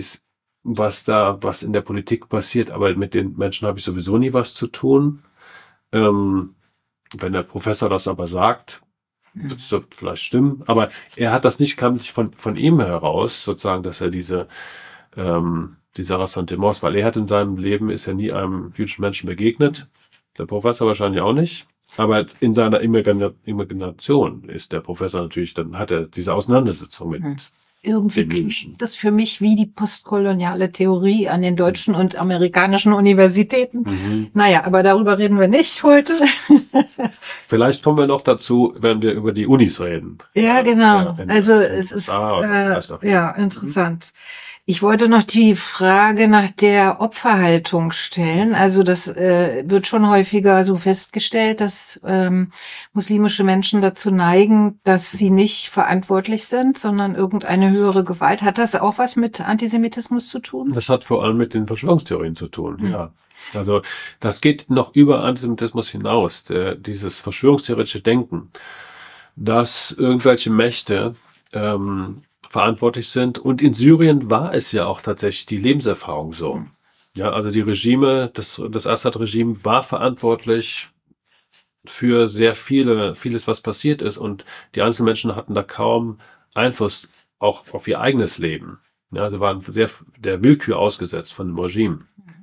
C: was in der Politik passiert, aber mit den Menschen habe ich sowieso nie was zu tun. Wenn der Professor das aber sagt, wird es vielleicht stimmen. Aber er hat das nicht, kam sich von ihm heraus, sozusagen, dass er diese Ressentiments, weil er hat in seinem Leben, ist er nie einem jüdischen Menschen begegnet. Der Professor wahrscheinlich auch nicht. Aber in seiner Imagination ist der Professor natürlich, dann hat er diese Auseinandersetzung mit
B: irgendwie klingt das für mich wie die postkoloniale Theorie an den deutschen und amerikanischen Universitäten. Naja, aber darüber reden wir nicht heute.
C: Vielleicht kommen wir noch dazu, wenn wir über die Unis reden.
B: Ja, genau. Also es ist interessant. Ich wollte noch die Frage nach der Opferhaltung stellen. Also das wird schon häufiger so festgestellt, dass muslimische Menschen dazu neigen, dass sie nicht verantwortlich sind, sondern irgendeine höhere Gewalt. Hat das auch was mit Antisemitismus zu tun?
C: Das hat vor allem mit den Verschwörungstheorien zu tun, ja. Also das geht noch über Antisemitismus hinaus. Dieses verschwörungstheoretische Denken, dass irgendwelche Mächte verantwortlich sind. Und in Syrien war es ja auch tatsächlich die Lebenserfahrung so. Ja, also die Regime, das Assad-Regime war verantwortlich für sehr vieles, was passiert ist. Und die Einzelmenschen hatten da kaum Einfluss auch auf ihr eigenes Leben. Ja, sie waren sehr der Willkür ausgesetzt von dem Regime.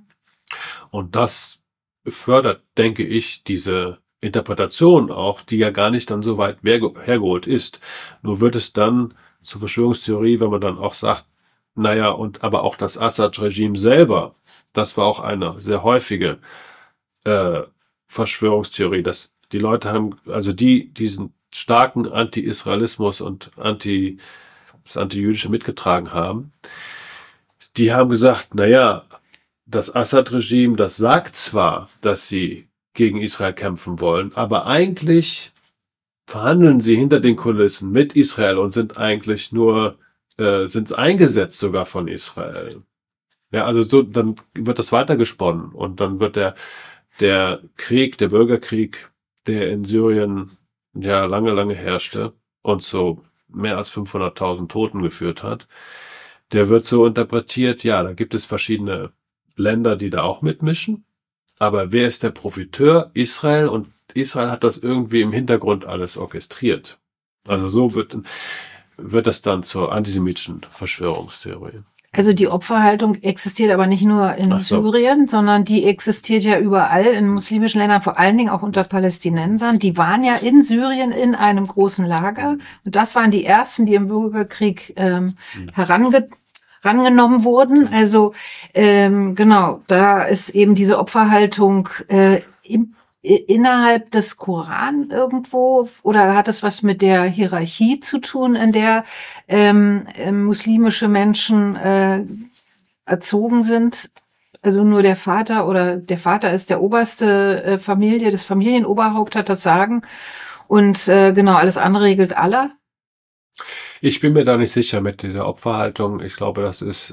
C: Und das fördert, denke ich, diese Interpretation auch, die ja gar nicht dann so weit hergeholt ist. Nur wird es dann zur Verschwörungstheorie, wenn man dann auch sagt, naja, aber auch das Assad-Regime selber, das war auch eine sehr häufige Verschwörungstheorie, dass die Leute haben, also diesen starken Anti-Israelismus und das Antijüdische mitgetragen haben, die haben gesagt, naja, das Assad-Regime, das sagt zwar, dass sie gegen Israel kämpfen wollen, aber eigentlich verhandeln sie hinter den Kulissen mit Israel und sind eigentlich sind eingesetzt sogar von Israel. Ja, also so, dann wird das weitergesponnen und dann wird der Bürgerkrieg, der in Syrien ja lange herrschte und so mehr als 500.000 Toten geführt hat, der wird so interpretiert, ja, da gibt es verschiedene Länder, die da auch mitmischen, aber wer ist der Profiteur? Israel, und Israel hat das irgendwie im Hintergrund alles orchestriert. Also so wird das dann zur antisemitischen Verschwörungstheorie.
B: Also die Opferhaltung existiert aber nicht nur in Syrien, sondern die existiert ja überall in muslimischen Ländern, vor allen Dingen auch unter Palästinensern. Die waren ja in Syrien in einem großen Lager. Und das waren die ersten, die im Bürgerkrieg herangenommen wurden. Also genau, da ist eben diese Opferhaltung innerhalb des Koran irgendwo, oder hat es was mit der Hierarchie zu tun, in der muslimische Menschen erzogen sind? Also nur der Vater, oder der Vater ist der oberste Familie, das Familienoberhaupt hat das Sagen, und genau, alles andere regelt Allah?
C: Ich bin mir da nicht sicher mit dieser Opferhaltung. Ich glaube, das ist,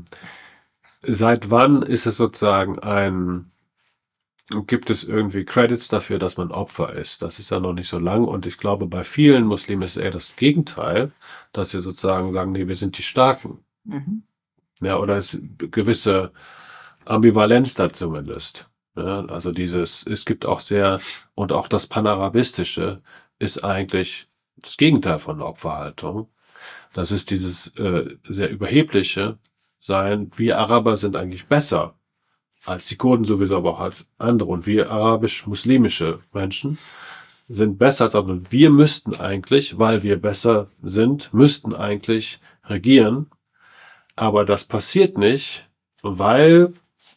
C: seit wann ist es sozusagen gibt es irgendwie Credits dafür, dass man Opfer ist? Das ist ja noch nicht so lang, und ich glaube, bei vielen Muslimen ist eher das Gegenteil, dass sie sozusagen sagen, nee, wir sind die Starken.
B: Mhm.
C: Ja, oder es gewisse Ambivalenz da zumindest. Ja, also es gibt auch und auch das Panarabistische ist eigentlich das Gegenteil von Opferhaltung. Das ist dieses sehr überhebliche Sein. Wir Araber sind eigentlich besser als die Kurden sowieso, aber auch als andere. Und wir arabisch-muslimische Menschen sind besser als andere. Und wir müssten eigentlich, weil wir besser sind, müssten eigentlich regieren. Aber das passiert nicht, weil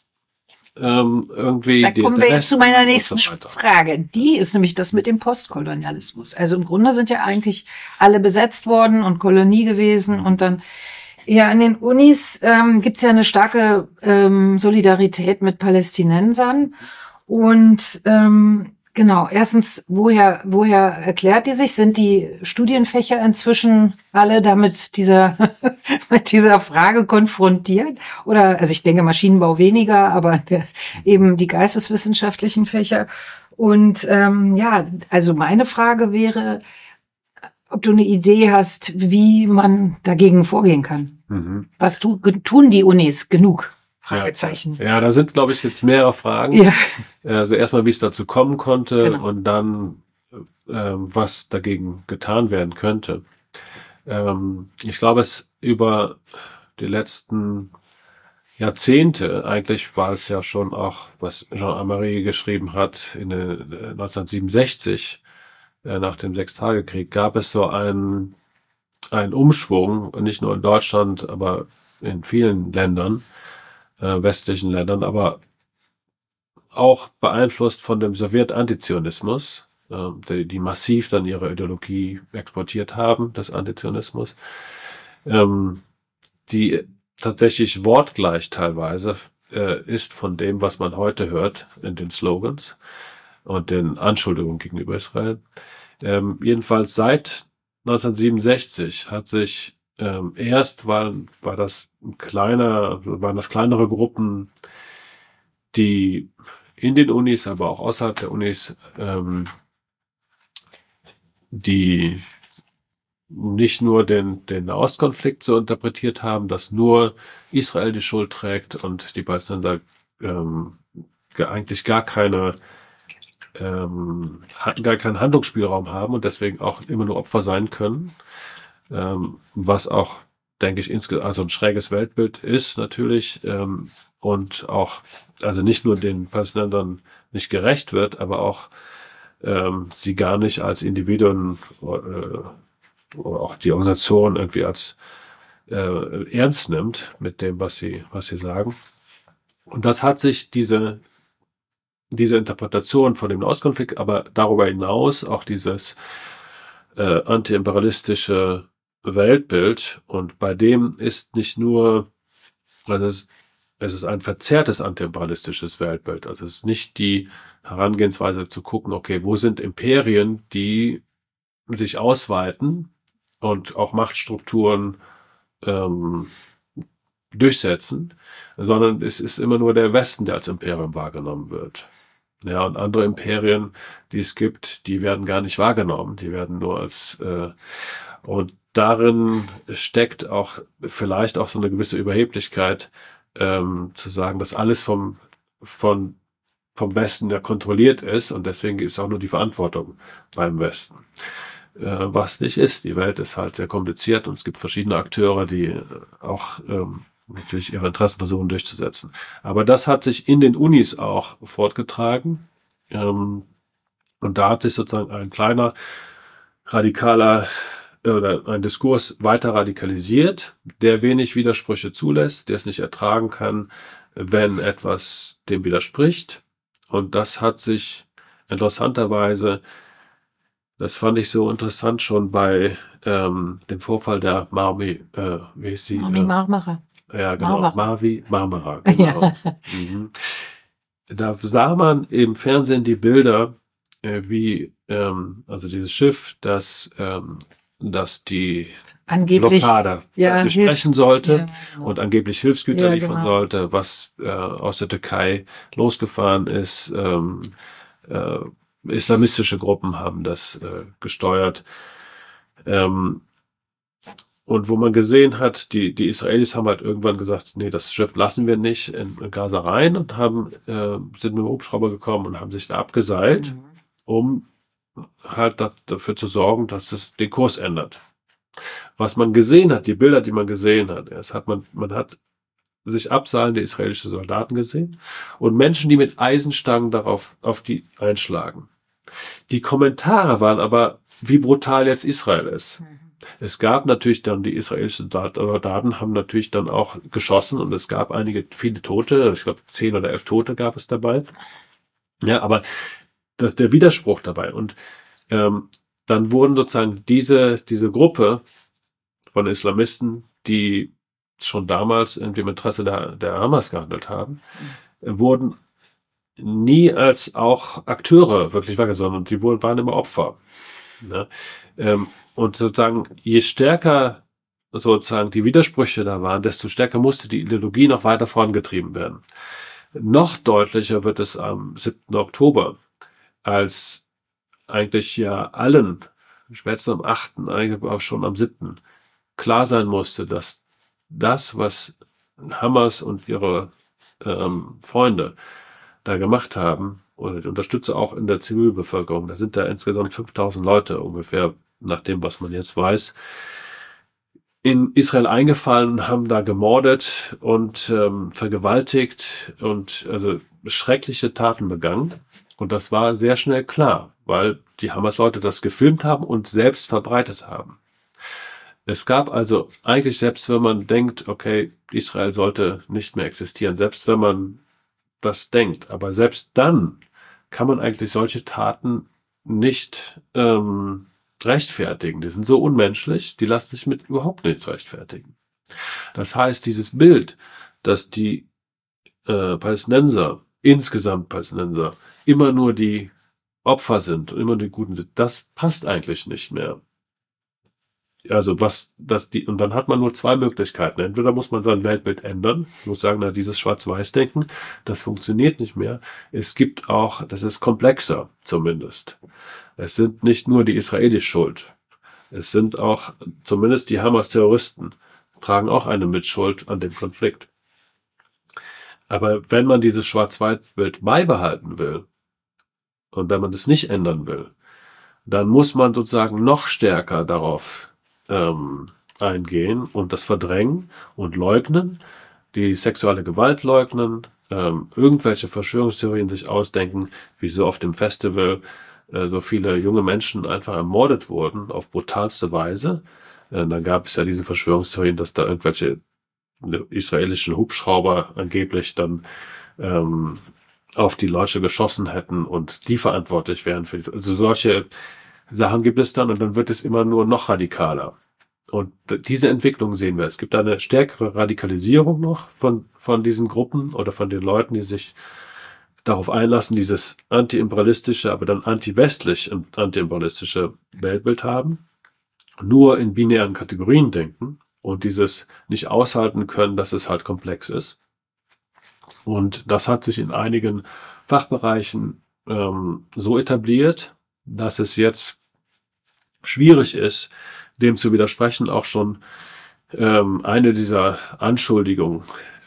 C: irgendwie...
B: Da kommen wir jetzt zu meiner nächsten Frage. Die ist nämlich das mit dem Postkolonialismus. Also im Grunde sind ja eigentlich alle besetzt worden und Kolonie gewesen, und dann ja, an den Unis gibt's ja eine starke Solidarität mit Palästinensern. Und genau, erstens, woher erklärt die sich? Sind die Studienfächer inzwischen alle damit mit dieser Frage konfrontiert? Oder, also ich denke Maschinenbau weniger, aber eben die geisteswissenschaftlichen Fächer. Und ja, also meine Frage wäre, ob du eine Idee hast, wie man dagegen vorgehen kann. Mhm. Was tun die Unis genug? Fragezeichen.
C: Ja, da sind, glaube ich, jetzt mehrere Fragen. Ja. Also erstmal, wie es dazu kommen konnte, genau. Und dann, was dagegen getan werden könnte. Ich glaube, es über die letzten Jahrzehnte, eigentlich war es ja schon auch, was Jean Amari geschrieben hat, 1967, nach dem Sechstagekrieg, gab es so einen Umschwung, nicht nur in Deutschland, aber in vielen Ländern, westlichen Ländern, aber auch beeinflusst von dem Sowjet-Antizionismus, die massiv dann ihre Ideologie exportiert haben, des Antizionismus, die tatsächlich wortgleich teilweise ist von dem, was man heute hört in den Slogans und den Anschuldigungen gegenüber Israel. Jedenfalls seit 1967 hat sich erst waren das kleinere Gruppen, die in den Unis, aber auch außerhalb der Unis, die nicht nur den Nahostkonflikt so interpretiert haben, dass nur Israel die Schuld trägt und die Palästinenser eigentlich hatten gar keinen Handlungsspielraum haben und deswegen auch immer nur Opfer sein können, was auch, denke ich, also ein schräges Weltbild ist natürlich, und auch, also nicht nur den Palästinensern nicht gerecht wird, aber auch sie gar nicht als Individuen oder auch die Organisation irgendwie als ernst nimmt mit dem, was sie sagen. Und das hat sich diese Interpretation von dem Nahostkonflikt, aber darüber hinaus auch dieses antiimperialistische Weltbild, und bei dem ist nicht nur, also es ist ein verzerrtes antiimperialistisches Weltbild, also es ist nicht die Herangehensweise zu gucken, okay, wo sind Imperien, die sich ausweiten und auch Machtstrukturen durchsetzen, sondern es ist immer nur der Westen, der als Imperium wahrgenommen wird. Ja, und andere Imperien, die es gibt, die werden gar nicht wahrgenommen, die werden nur als und darin steckt auch vielleicht auch so eine gewisse Überheblichkeit, zu sagen, dass alles vom Westen ja kontrolliert ist und deswegen ist auch nur die Verantwortung beim Westen. Was nicht ist. Die Welt ist halt sehr kompliziert und es gibt verschiedene Akteure, die auch natürlich ihre Interessen versuchen durchzusetzen. Aber das hat sich in den Unis auch fortgetragen. Und da hat sich sozusagen ein kleiner radikaler oder ein Diskurs weiter radikalisiert, der wenig Widersprüche zulässt, der es nicht ertragen kann, wenn etwas dem widerspricht. Und das hat sich interessanterweise, das fand ich so interessant schon bei dem Vorfall der wie hieß sie?
B: Marmi Marmara.
C: Ja, genau.
B: Marmara.
C: Marmara, genau.
B: Ja.
C: Mhm. Da sah man im Fernsehen die Bilder, wie, also dieses Schiff, das die
B: Angeblich.
C: Blockade
B: Ja,
C: besprechen sollte
B: Ja, genau.
C: und angeblich Hilfsgüter
B: Ja,
C: liefern
B: genau.
C: sollte, was aus der Türkei losgefahren ist. Islamistische Gruppen haben das gesteuert. Und wo man gesehen hat, die Israelis haben halt irgendwann gesagt, nee, das Schiff lassen wir nicht in Gaza rein und sind mit dem Hubschrauber gekommen und haben sich da abgeseilt, um halt dafür zu sorgen, dass es den Kurs ändert. Was man gesehen hat, die Bilder, die man gesehen hat, man hat sich abseilende israelische Soldaten gesehen und Menschen, die mit Eisenstangen auf die einschlagen. Die Kommentare waren aber, wie brutal jetzt Israel ist. Es gab natürlich dann, die israelischen Soldaten haben natürlich dann auch geschossen und es gab viele Tote, ich glaube 10 oder 11 Tote gab es dabei. Ja, aber das ist der Widerspruch dabei. Und dann wurden sozusagen diese Gruppe von Islamisten, die schon damals irgendwie im Interesse der Hamas gehandelt haben, wurden nie als auch Akteure wirklich wahrgenommen, sondern die waren immer Opfer. Ja? Und sozusagen, je stärker sozusagen die Widersprüche da waren, desto stärker musste die Ideologie noch weiter vorangetrieben werden. Noch deutlicher wird es am 7. Oktober, als eigentlich ja allen, spätestens am 8., eigentlich auch schon am 7., klar sein musste, dass das, was Hamas und ihre Freunde da gemacht haben, und Unterstützer auch in der Zivilbevölkerung, da sind da insgesamt 5000 Leute ungefähr, nach dem, was man jetzt weiß, in Israel eingefallen und haben da gemordet und vergewaltigt und also schreckliche Taten begangen. Und das war sehr schnell klar, weil die Hamas-Leute das gefilmt haben und selbst verbreitet haben. Es gab also eigentlich, selbst wenn man denkt, okay, Israel sollte nicht mehr existieren, selbst wenn man das denkt, aber selbst dann kann man eigentlich solche Taten nicht rechtfertigen. Die sind so unmenschlich, die lassen sich mit überhaupt nichts rechtfertigen. Das heißt, dieses Bild, dass die insgesamt Palästinenser, immer nur die Opfer sind und immer die Guten sind, das passt eigentlich nicht mehr. Also und dann hat man nur zwei Möglichkeiten. Entweder muss man sein Weltbild ändern, muss sagen, na, dieses Schwarz-Weiß-Denken, das funktioniert nicht mehr. Es gibt auch, das ist komplexer zumindest. Es sind nicht nur die Israelis schuld. Es sind auch, zumindest die Hamas-Terroristen, tragen auch eine Mitschuld an dem Konflikt. Aber wenn man dieses Schwarz-Weiß-Bild beibehalten will und wenn man das nicht ändern will, dann muss man sozusagen noch stärker darauf eingehen und das verdrängen und leugnen, die sexuelle Gewalt leugnen, irgendwelche Verschwörungstheorien sich ausdenken, wie so auf dem Festival so viele junge Menschen einfach ermordet wurden auf brutalste Weise. Dann gab es ja diese Verschwörungstheorien, dass da irgendwelche israelischen Hubschrauber angeblich dann auf die Leute geschossen hätten und die verantwortlich wären für also solche Sachen gibt es dann und dann wird es immer nur noch radikaler. Und diese Entwicklung sehen wir. Es gibt eine stärkere Radikalisierung noch von diesen Gruppen oder von den Leuten, die sich darauf einlassen, dieses anti-imperialistische, aber dann anti-westlich und anti-imperialistische Weltbild haben, nur in binären Kategorien denken und dieses nicht aushalten können, dass es halt komplex ist. Und das hat sich in einigen Fachbereichen so etabliert, dass es jetzt schwierig ist, dem zu widersprechen. Auch schon eine dieser Anschuldigungen,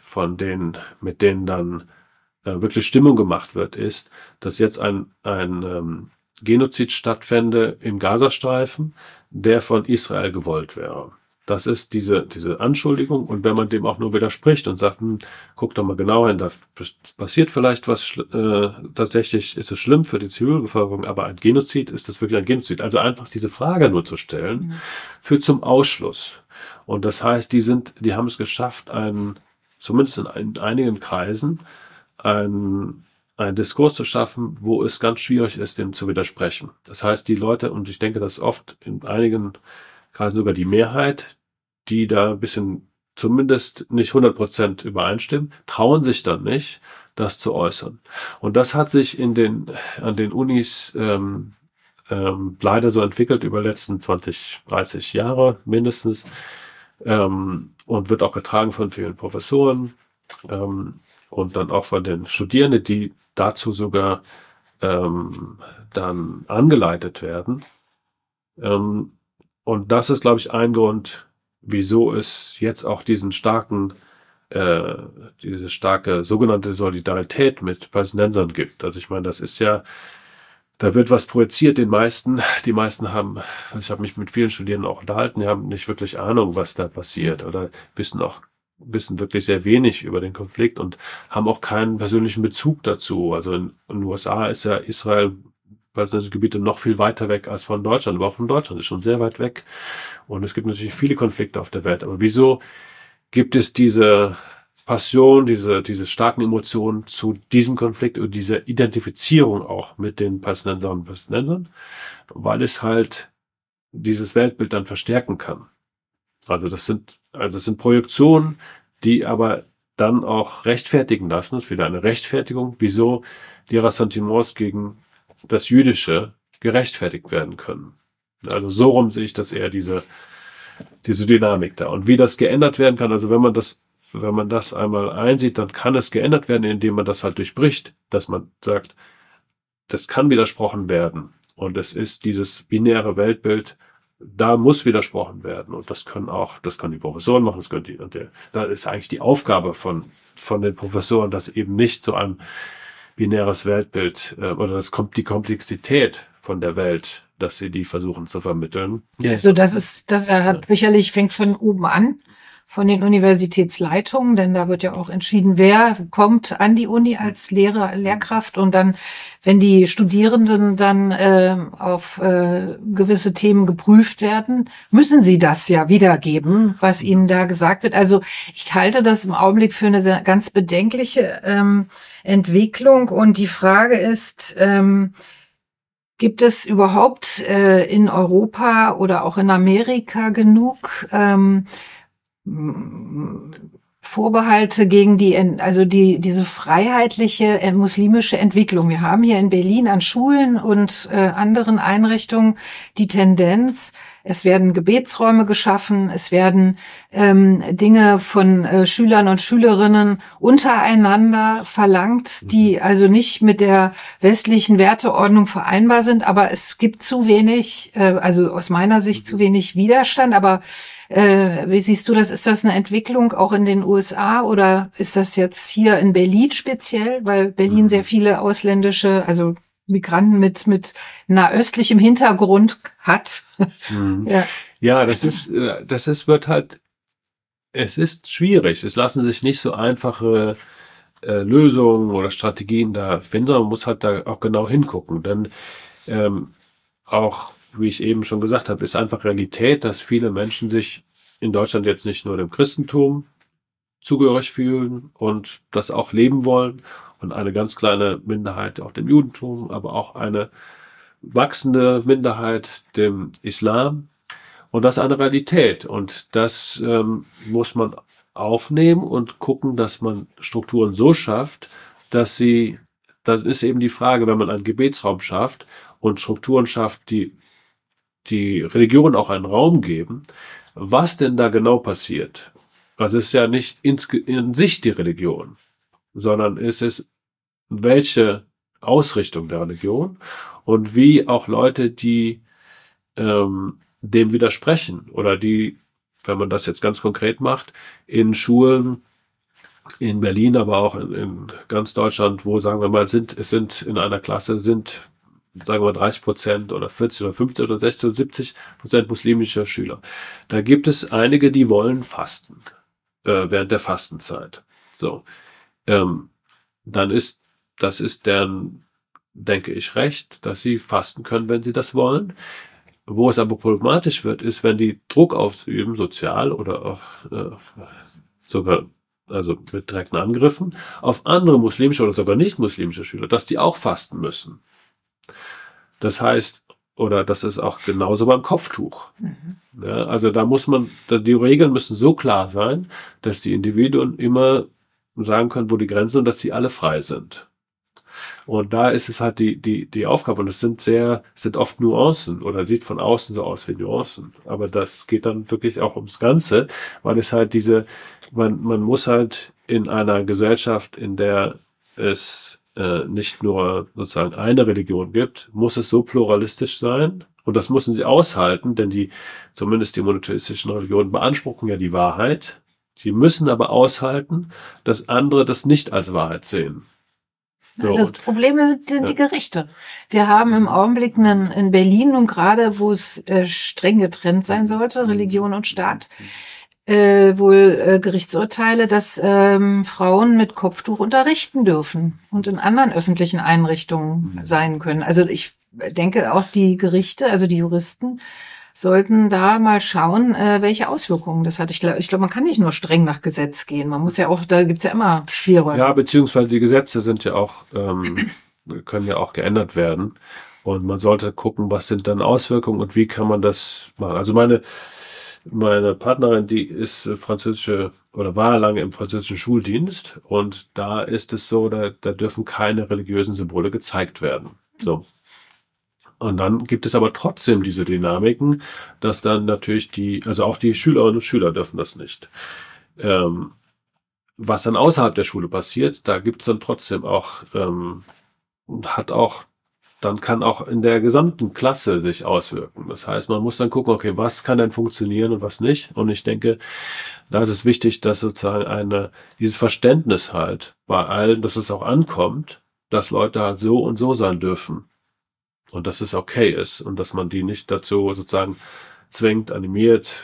C: mit denen dann wirklich Stimmung gemacht wird, ist, dass jetzt ein Genozid stattfände im Gazastreifen, der von Israel gewollt wäre. Das ist diese Anschuldigung. Und wenn man dem auch nur widerspricht und sagt, guck doch mal genau hin, da passiert vielleicht was, tatsächlich ist es schlimm für die Zivilbevölkerung, aber ein Genozid, ist das wirklich ein Genozid? Also einfach diese Frage nur zu stellen, führt zum Ausschluss. Und das heißt, die haben es geschafft, zumindest in einigen Kreisen, ein einen Diskurs zu schaffen, wo es ganz schwierig ist, dem zu widersprechen. Das heißt, die Leute, und ich denke, das ist oft in einigen Kreisen sogar die Mehrheit, die da ein bisschen zumindest nicht 100% übereinstimmen, trauen sich dann nicht, das zu äußern. Und das hat sich an den Unis leider so entwickelt über die letzten 20, 30 Jahre mindestens, und wird auch getragen von vielen Professoren und dann auch von den Studierenden, die dazu sogar dann angeleitet werden. Und das ist, glaube ich, ein Grund, wieso es jetzt auch diese starke sogenannte Solidarität mit Palästinensern gibt. Also ich meine, das ist ja, da wird was projiziert den meisten. Die meisten haben, also ich habe mich mit vielen Studierenden auch unterhalten, die haben nicht wirklich Ahnung, was da passiert oder wissen wirklich sehr wenig über den Konflikt und haben auch keinen persönlichen Bezug dazu. Also in den USA ist ja Israel, palästinensische Gebiete noch viel weiter weg als von Deutschland, aber auch von Deutschland ist schon sehr weit weg. Und es gibt natürlich viele Konflikte auf der Welt. Aber wieso gibt es diese Passion, diese starken Emotionen zu diesem Konflikt und dieser Identifizierung auch mit den Palästinensern und Palästinensern? Weil es halt dieses Weltbild dann verstärken kann. Also das sind Projektionen, die aber dann auch rechtfertigen lassen. Das ist wieder eine Rechtfertigung, wieso die Ressentiments gegen das Jüdische gerechtfertigt werden können. Also so rum sehe ich das eher, diese Dynamik da. Und wie das geändert werden kann, also wenn man das einmal einsieht, dann kann es geändert werden, indem man das halt durchbricht, dass man sagt, das kann widersprochen werden. Und es ist dieses binäre Weltbild, da muss widersprochen werden. Und das können die Professoren machen, da ist eigentlich die Aufgabe von den Professoren, dass eben nicht so ein binäres Weltbild oder die Komplexität von der Welt, dass sie die versuchen zu vermitteln.
B: Also sicherlich fängt von oben an, von den Universitätsleitungen, denn da wird ja auch entschieden, wer kommt an die Uni als Lehrkraft und dann, wenn die Studierenden dann auf gewisse Themen geprüft werden, müssen sie das ja wiedergeben, was ihnen da gesagt wird. Also ich halte das im Augenblick für eine sehr, ganz bedenkliche Entwicklung und die Frage ist, gibt es überhaupt in Europa oder auch in Amerika genug Vorbehalte gegen diese freiheitliche muslimische Entwicklung? Wir haben hier in Berlin an Schulen und anderen Einrichtungen die Tendenz, es werden Gebetsräume geschaffen, es werden Dinge von Schülern und Schülerinnen untereinander verlangt, die also nicht mit der westlichen Werteordnung vereinbar sind, aber es gibt zu wenig, also aus meiner Sicht zu wenig Widerstand, aber wie siehst du das? Ist das eine Entwicklung auch in den USA oder ist das jetzt hier in Berlin speziell, weil Berlin sehr viele ausländische, also Migranten mit nahöstlichem Hintergrund hat?
C: Ja, es ist schwierig. Es lassen sich nicht so einfache Lösungen oder Strategien da finden, sondern man muss halt da auch genau hingucken. Denn auch, wie ich eben schon gesagt habe, ist einfach Realität, dass viele Menschen sich in Deutschland jetzt nicht nur dem Christentum zugehörig fühlen und das auch leben wollen und eine ganz kleine Minderheit auch dem Judentum, aber auch eine wachsende Minderheit dem Islam. Und das ist eine Realität und das muss man aufnehmen und gucken, dass man Strukturen so schafft, das ist eben die Frage, wenn man einen Gebetsraum schafft und Strukturen schafft, die Religion auch einen Raum geben, was denn da genau passiert. Also es ist ja nicht in sich die Religion, sondern es ist welche Ausrichtung der Religion und wie auch Leute, die dem widersprechen oder die, wenn man das jetzt ganz konkret macht, in Schulen in Berlin, aber auch in ganz Deutschland, wo, sagen wir mal, es sind in einer Klasse sagen wir mal 30% oder 40 oder 50 oder 60 oder 70% muslimischer Schüler. Da gibt es einige, die wollen fasten während der Fastenzeit. So, dann ist deren, denke ich, Recht, dass sie fasten können, wenn sie das wollen. Wo es aber problematisch wird, ist, wenn die Druck ausüben, sozial oder auch sogar also mit direkten Angriffen, auf andere muslimische oder sogar nicht muslimische Schüler, dass die auch fasten müssen. Das heißt, oder das ist auch genauso beim Kopftuch. Ja, also da muss man, die Regeln müssen so klar sein, dass die Individuen immer sagen können, wo die Grenzen sind und dass sie alle frei sind. Und da ist es halt die Aufgabe, und es sind oft Nuancen oder sieht von außen so aus wie Nuancen. Aber das geht dann wirklich auch ums Ganze, weil es halt man muss halt in einer Gesellschaft, in der es nicht nur sozusagen eine Religion gibt, muss es so pluralistisch sein. Und das müssen sie aushalten, denn zumindest die monotheistischen Religionen beanspruchen ja die Wahrheit. Sie müssen aber aushalten, dass andere das nicht als Wahrheit sehen. So,
B: das Problem sind die Gerichte. Wir haben im Augenblick in Berlin und gerade, wo es streng getrennt sein sollte, Religion und Staat, wohl Gerichtsurteile, dass Frauen mit Kopftuch unterrichten dürfen und in anderen öffentlichen Einrichtungen sein können. Also ich denke auch die Gerichte, also die Juristen, sollten da mal schauen, welche Auswirkungen das hat. Ich glaube, man kann nicht nur streng nach Gesetz gehen. Man muss ja auch, da gibt's ja immer Spielräume.
C: Ja, beziehungsweise die Gesetze sind ja auch, können ja auch geändert werden. Und man sollte gucken, was sind dann Auswirkungen und wie kann man das machen. Also meine Partnerin, die ist französische oder war lange im französischen Schuldienst und da ist es so, da dürfen keine religiösen Symbole gezeigt werden. So. Und dann gibt es aber trotzdem diese Dynamiken, dass dann natürlich also auch die Schülerinnen und Schüler dürfen das nicht. Was dann außerhalb der Schule passiert, da gibt es dann trotzdem auch, dann kann auch in der gesamten Klasse sich auswirken. Das heißt, man muss dann gucken, okay, was kann denn funktionieren und was nicht? Und ich denke, da ist es wichtig, dass sozusagen dieses Verständnis halt bei allen, dass es auch ankommt, dass Leute halt so und so sein dürfen. Und dass es okay ist und dass man die nicht dazu sozusagen zwingt, animiert,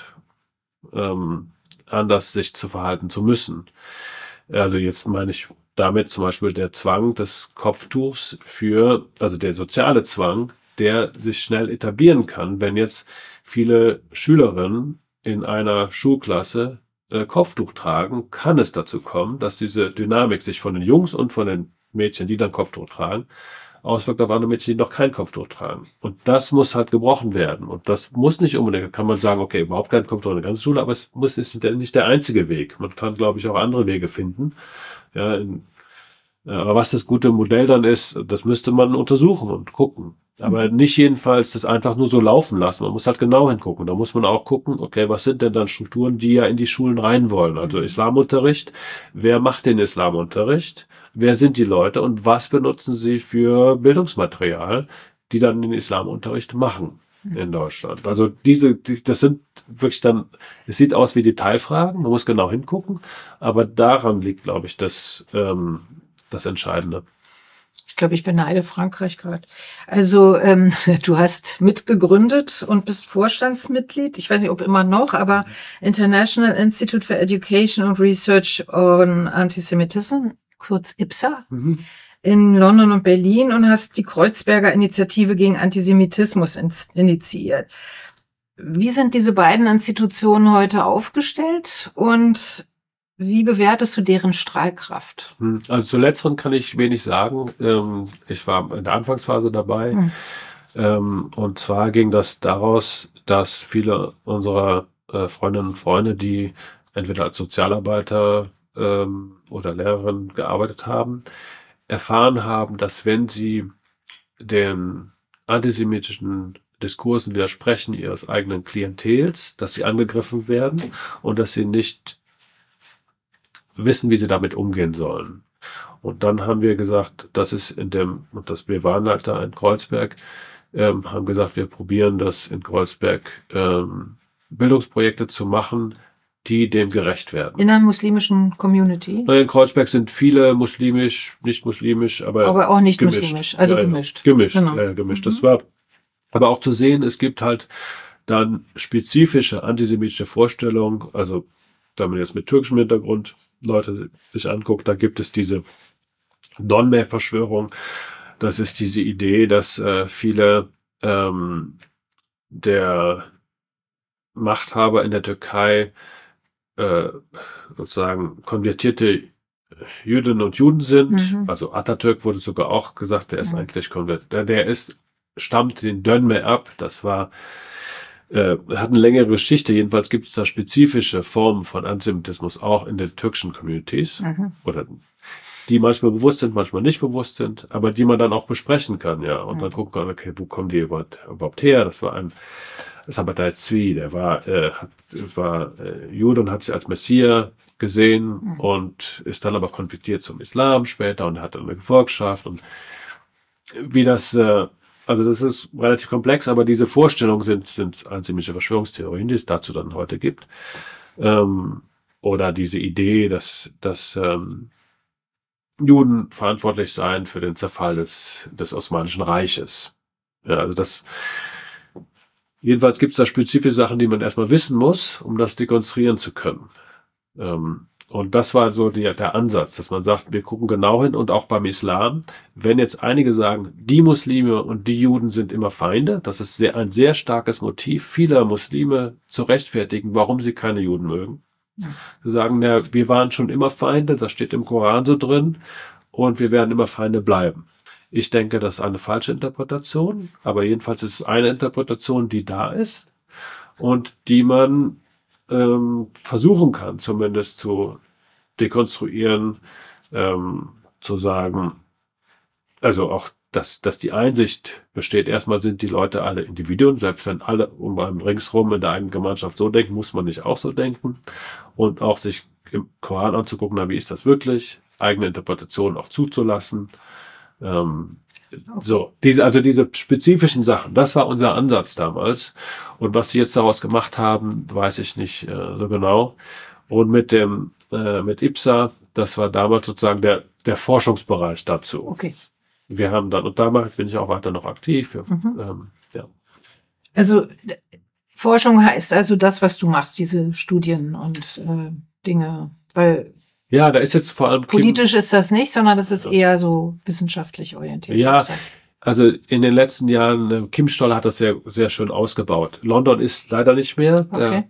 C: anders sich zu verhalten zu müssen. Also jetzt meine ich damit zum Beispiel der Zwang des Kopftuchs also der soziale Zwang, der sich schnell etablieren kann, wenn jetzt viele Schülerinnen in einer Schulklasse Kopftuch tragen, kann es dazu kommen, dass diese Dynamik sich von den Jungs und von den Mädchen, die dann Kopftuch tragen, auswirkt auf andere Mädchen, die noch kein Kopftuch tragen. Und das muss halt gebrochen werden. Und das muss nicht unbedingt, kann man sagen, okay, überhaupt kein Kopftuch in der ganzen Schule, aber ist nicht der einzige Weg. Man kann, glaube ich, auch andere Wege finden. Ja, aber was das gute Modell dann ist, das müsste man untersuchen und gucken. Aber nicht jedenfalls das einfach nur so laufen lassen. Man muss halt genau hingucken. Da muss man auch gucken, okay, was sind denn dann Strukturen, die ja in die Schulen rein wollen? Also Islamunterricht, wer macht den Islamunterricht? Wer sind die Leute und was benutzen sie für Bildungsmaterial, die dann den Islamunterricht machen in Deutschland? Also das sind wirklich dann, es sieht aus wie Detailfragen, man muss genau hingucken, aber daran liegt, glaube ich, das Entscheidende.
B: Ich glaube, ich beneide Frankreich gerade. Also du hast mitgegründet und bist Vorstandsmitglied. Ich weiß nicht, ob immer noch, aber International Institute for Education and Research on Antisemitism, kurz IPSA, in London und Berlin und hast die Kreuzberger Initiative gegen Antisemitismus initiiert. Wie sind diese beiden Institutionen heute aufgestellt und wie bewertest du deren Strahlkraft?
C: Also zu letzteren kann ich wenig sagen. Ich war in der Anfangsphase dabei. Und zwar ging das daraus, dass viele unserer Freundinnen und Freunde, die entweder als Sozialarbeiter oder Lehrerin gearbeitet haben, erfahren haben, dass wenn sie den antisemitischen Diskursen widersprechen ihres eigenen Klientels, dass sie angegriffen werden und dass sie nicht wissen, wie sie damit umgehen sollen. Und dann haben wir gesagt, wir waren halt da in Kreuzberg, haben gesagt, wir probieren das in Kreuzberg Bildungsprojekte zu machen, die dem gerecht werden.
B: In einer muslimischen Community?
C: In Kreuzberg sind viele muslimisch, nicht muslimisch, aber
B: auch nicht
C: gemischt.
B: Muslimisch, also
C: ja,
B: gemischt.
C: Gemischt,
B: Genau.
C: gemischt. Das war aber auch zu sehen, es gibt halt dann spezifische antisemitische Vorstellungen, also wenn man jetzt mit türkischem Hintergrund Leute sich anguckt, da gibt es diese Don-Mehr-Verschwörung. Das ist diese Idee, dass viele der Machthaber in der Türkei sozusagen konvertierte Jüdinnen und Juden sind. Also Atatürk wurde sogar auch gesagt, der ist eigentlich konvertiert. Stammt den Dönme ab. Das war, hat eine längere Geschichte. Jedenfalls gibt es da spezifische Formen von Antisemitismus auch in den türkischen Communities. Oder die manchmal bewusst sind, manchmal nicht bewusst sind, aber die man dann auch besprechen kann, ja. Und dann gucken kann, okay, wo kommen die überhaupt her? Das war ein Sabbatai Tzvi, der war Jude und hat sich als Messias gesehen und ist dann aber konvertiert zum Islam später und hat dann eine Gefolgschaft und wie das, also das ist relativ komplex, aber diese Vorstellungen sind antisemitische Verschwörungstheorien, die es dazu dann heute gibt. Oder diese Idee, dass Juden verantwortlich seien für den Zerfall des Osmanischen Reiches. Ja, also jedenfalls gibt es da spezifische Sachen, die man erstmal wissen muss, um das dekonstruieren zu können. Und das war so der Ansatz, dass man sagt, wir gucken genau hin und auch beim Islam, wenn jetzt einige sagen, die Muslime und die Juden sind immer Feinde, das ist ein sehr starkes Motiv vieler Muslime zu rechtfertigen, warum sie keine Juden mögen. Sie sagen, ja, wir waren schon immer Feinde, das steht im Koran so drin und wir werden immer Feinde bleiben. Ich denke, das ist eine falsche Interpretation, aber jedenfalls ist es eine Interpretation, die da ist und die man versuchen kann, zumindest zu dekonstruieren, zu sagen, also auch, dass die Einsicht besteht. Erstmal sind die Leute alle Individuen, selbst wenn alle ringsrum in der eigenen Gemeinschaft so denken, muss man nicht auch so denken. Und auch sich im Koran anzugucken, na, wie ist das wirklich? Eigene Interpretationen auch zuzulassen. So, diese spezifischen Sachen, das war unser Ansatz damals. Und was sie jetzt daraus gemacht haben, weiß ich nicht so genau. Und mit IPSA, das war damals sozusagen der Forschungsbereich dazu.
B: Okay.
C: Wir haben dann, und damals bin ich auch weiter noch aktiv. Ja.
B: Also Forschung heißt also das, was du machst, diese Studien und Dinge, weil
C: ja, da ist jetzt vor allem
B: politisch ist das nicht, sondern das ist eher so wissenschaftlich orientiert.
C: Ja, also in den letzten Jahren, Kim Stoller hat das sehr, sehr schön ausgebaut. London ist leider nicht mehr,
B: okay.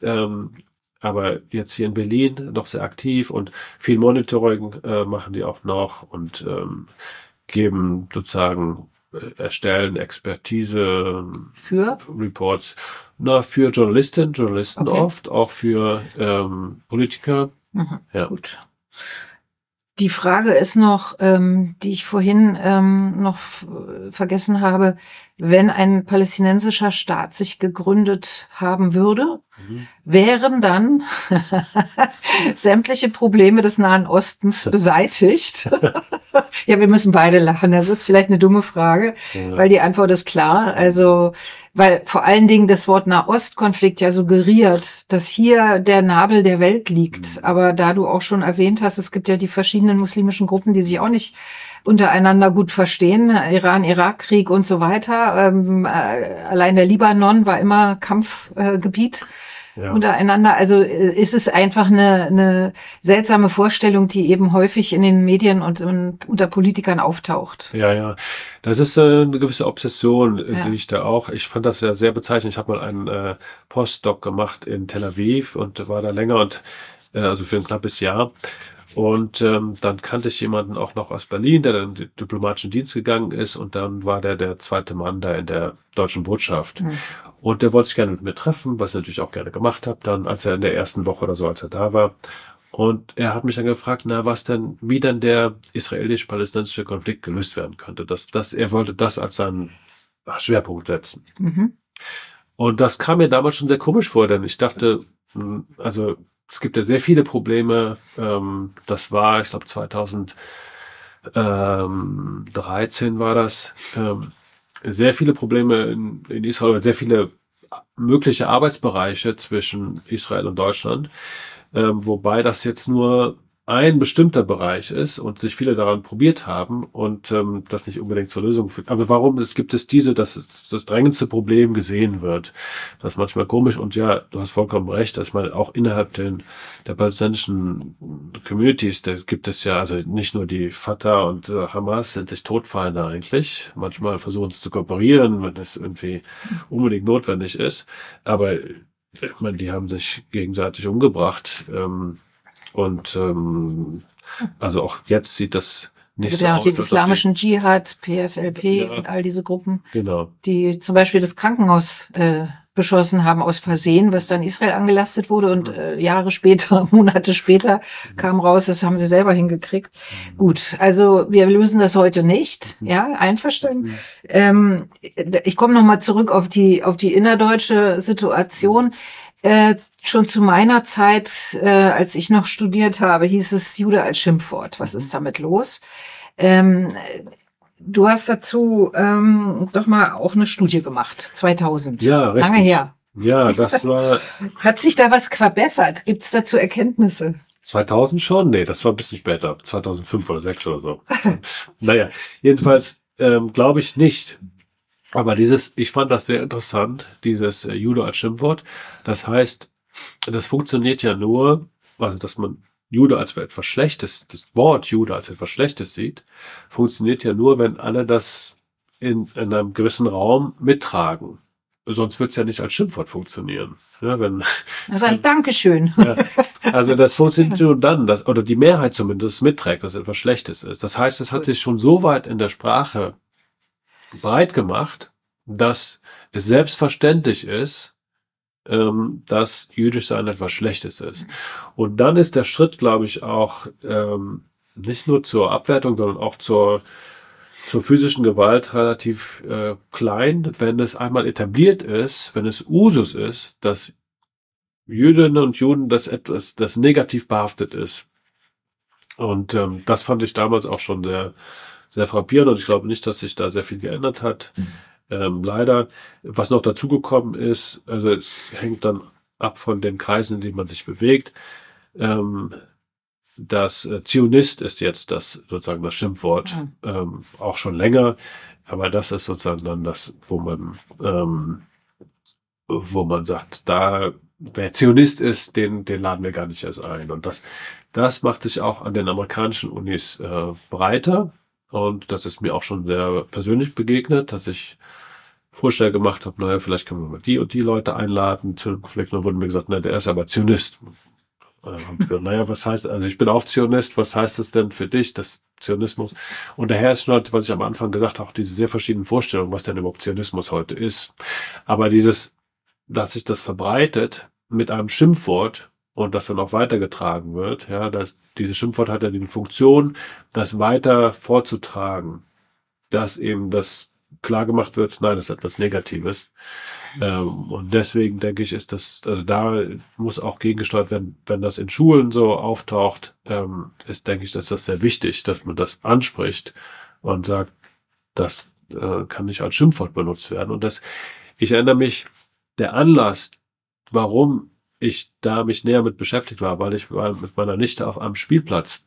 C: Aber jetzt hier in Berlin noch sehr aktiv und viel Monitoring machen die auch noch und geben sozusagen, erstellen Expertise
B: für
C: Reports, für Journalisten
B: okay.
C: oft, auch für Politiker. Ja.
B: Gut. Die Frage ist noch, die ich vorhin noch vergessen habe, wenn ein palästinensischer Staat sich gegründet haben würde, wären dann sämtliche Probleme des Nahen Ostens beseitigt? Ja, wir müssen beide lachen. Das ist vielleicht eine dumme Frage, weil die Antwort ist klar. Also, weil vor allen Dingen das Wort Nahostkonflikt ja suggeriert, dass hier der Nabel der Welt liegt. Aber da du auch schon erwähnt hast, es gibt ja die verschiedenen muslimischen Gruppen, die sich auch nicht untereinander gut verstehen. Iran-Irak-Krieg und so weiter. Allein der Libanon war immer Kampfgebiet. Untereinander. Also ist es einfach eine seltsame Vorstellung, die eben häufig in den Medien und unter Politikern auftaucht.
C: Ja. Das ist eine gewisse Obsession, die ich da auch. Ich fand das ja sehr bezeichnend. Ich habe mal einen Postdoc gemacht in Tel Aviv und war da länger und also für ein knappes Jahr. Und dann kannte ich jemanden auch noch aus Berlin, der dann in den diplomatischen Dienst gegangen ist und dann war der zweite Mann da in der deutschen Botschaft. Und der wollte sich gerne mit mir treffen, was ich natürlich auch gerne gemacht habe, dann als er in der ersten Woche oder so, als er da war. Und er hat mich dann gefragt, wie denn der israelisch-palästinensische Konflikt gelöst werden könnte. Er wollte das als seinen Schwerpunkt setzen. Und das kam mir damals schon sehr komisch vor, denn ich dachte, also es gibt ja sehr viele Probleme. Das war, ich glaube 2013 war das. Sehr viele Probleme in Israel, sehr viele mögliche Arbeitsbereiche zwischen Israel und Deutschland, wobei das jetzt nur ein bestimmter Bereich ist und sich viele daran probiert haben und das nicht unbedingt zur Lösung führt. Aber warum gibt es dass das drängendste Problem gesehen wird? Das ist manchmal komisch und ja, du hast vollkommen recht, dass man auch innerhalb der palästinensischen Communities, da gibt es ja, also nicht nur die Fatah und Hamas sind sich Todfeinde eigentlich. Manchmal versuchen sie zu kooperieren, wenn es irgendwie unbedingt notwendig ist. Aber ich meine, die haben sich gegenseitig umgebracht. Also auch jetzt sieht das nicht so
B: ja auch
C: aus.
B: den islamischen Dschihad, PFLP
C: Ja,
B: und all diese Gruppen,
C: genau.
B: die zum Beispiel das Krankenhaus beschossen haben aus Versehen, was dann Israel angelastet wurde und Jahre später, Monate später kam raus, das haben sie selber hingekriegt. Gut, also wir lösen das heute nicht, ja, einverstanden. Ich komme noch mal zurück auf die innerdeutsche Situation. Schon zu meiner Zeit, als ich noch studiert habe, hieß es Jude als Schimpfwort. Was ist damit los? Du hast dazu doch mal auch eine Studie gemacht, 2000.
C: Ja, richtig.
B: Lange her.
C: Ja, das war
B: Hat sich da was verbessert? Gibt es dazu Erkenntnisse?
C: 2000 schon? Nee, das war ein bisschen später. 2005 oder 2006 oder so. Naja, jedenfalls glaube ich nicht. Aber ich fand das sehr interessant, dieses Jude als Schimpfwort. Das heißt, das funktioniert ja nur, also dass man Jude als etwas Schlechtes, das Wort Jude als etwas Schlechtes sieht, funktioniert ja nur, wenn alle das in einem gewissen Raum mittragen. Sonst wird es ja nicht als Schimpfwort funktionieren. Ja,
B: Also ein Dankeschön.
C: Ja, also das funktioniert nur dann, oder die Mehrheit zumindest mitträgt, dass etwas Schlechtes ist. Das heißt, es hat sich schon so weit in der Sprache breit gemacht, dass es selbstverständlich ist, dass jüdisch sein etwas Schlechtes ist. Und dann ist der Schritt, glaube ich, auch nicht nur zur Abwertung, sondern auch zur physischen Gewalt relativ klein, wenn es einmal etabliert ist, wenn es Usus ist, dass Jüdinnen und Juden das negativ behaftet ist. Und das fand ich damals auch schon sehr, sehr frappierend und ich glaube nicht, dass sich da sehr viel geändert hat. Leider, was noch dazugekommen ist, also es hängt dann ab von den Kreisen, in denen man sich bewegt. Das Zionist ist jetzt sozusagen das Schimpfwort, auch schon länger, aber das ist sozusagen dann das, wo man sagt, wer Zionist ist, den laden wir gar nicht erst ein. Und das macht sich auch an den amerikanischen Unis breiter. Und das ist mir auch schon sehr persönlich begegnet, dass ich Vorschläge gemacht habe, naja, vielleicht können wir mal die und die Leute einladen zu einem Konflikt. Und dann wurde mir gesagt, der ist aber Zionist. Naja, was heißt, also ich bin auch Zionist, was heißt das denn für dich, das Zionismus? Und daher ist schon halt, was ich am Anfang gesagt habe, auch diese sehr verschiedenen Vorstellungen, was denn überhaupt Zionismus heute ist. Aber dass sich das verbreitet mit einem Schimpfwort, und das dann auch weitergetragen wird, ja, dieses Schimpfwort hat ja die Funktion, das weiter vorzutragen, dass eben das klar gemacht wird, nein, das ist etwas Negatives. Und deswegen denke ich, also da muss auch gegengesteuert werden, wenn das in Schulen so auftaucht, denke ich, dass das sehr wichtig, dass man das anspricht und sagt, das kann nicht als Schimpfwort benutzt werden. Und ich erinnere mich, der Anlass, warum ich da mich näher mit beschäftigt war, weil ich war mit meiner Nichte auf einem Spielplatz.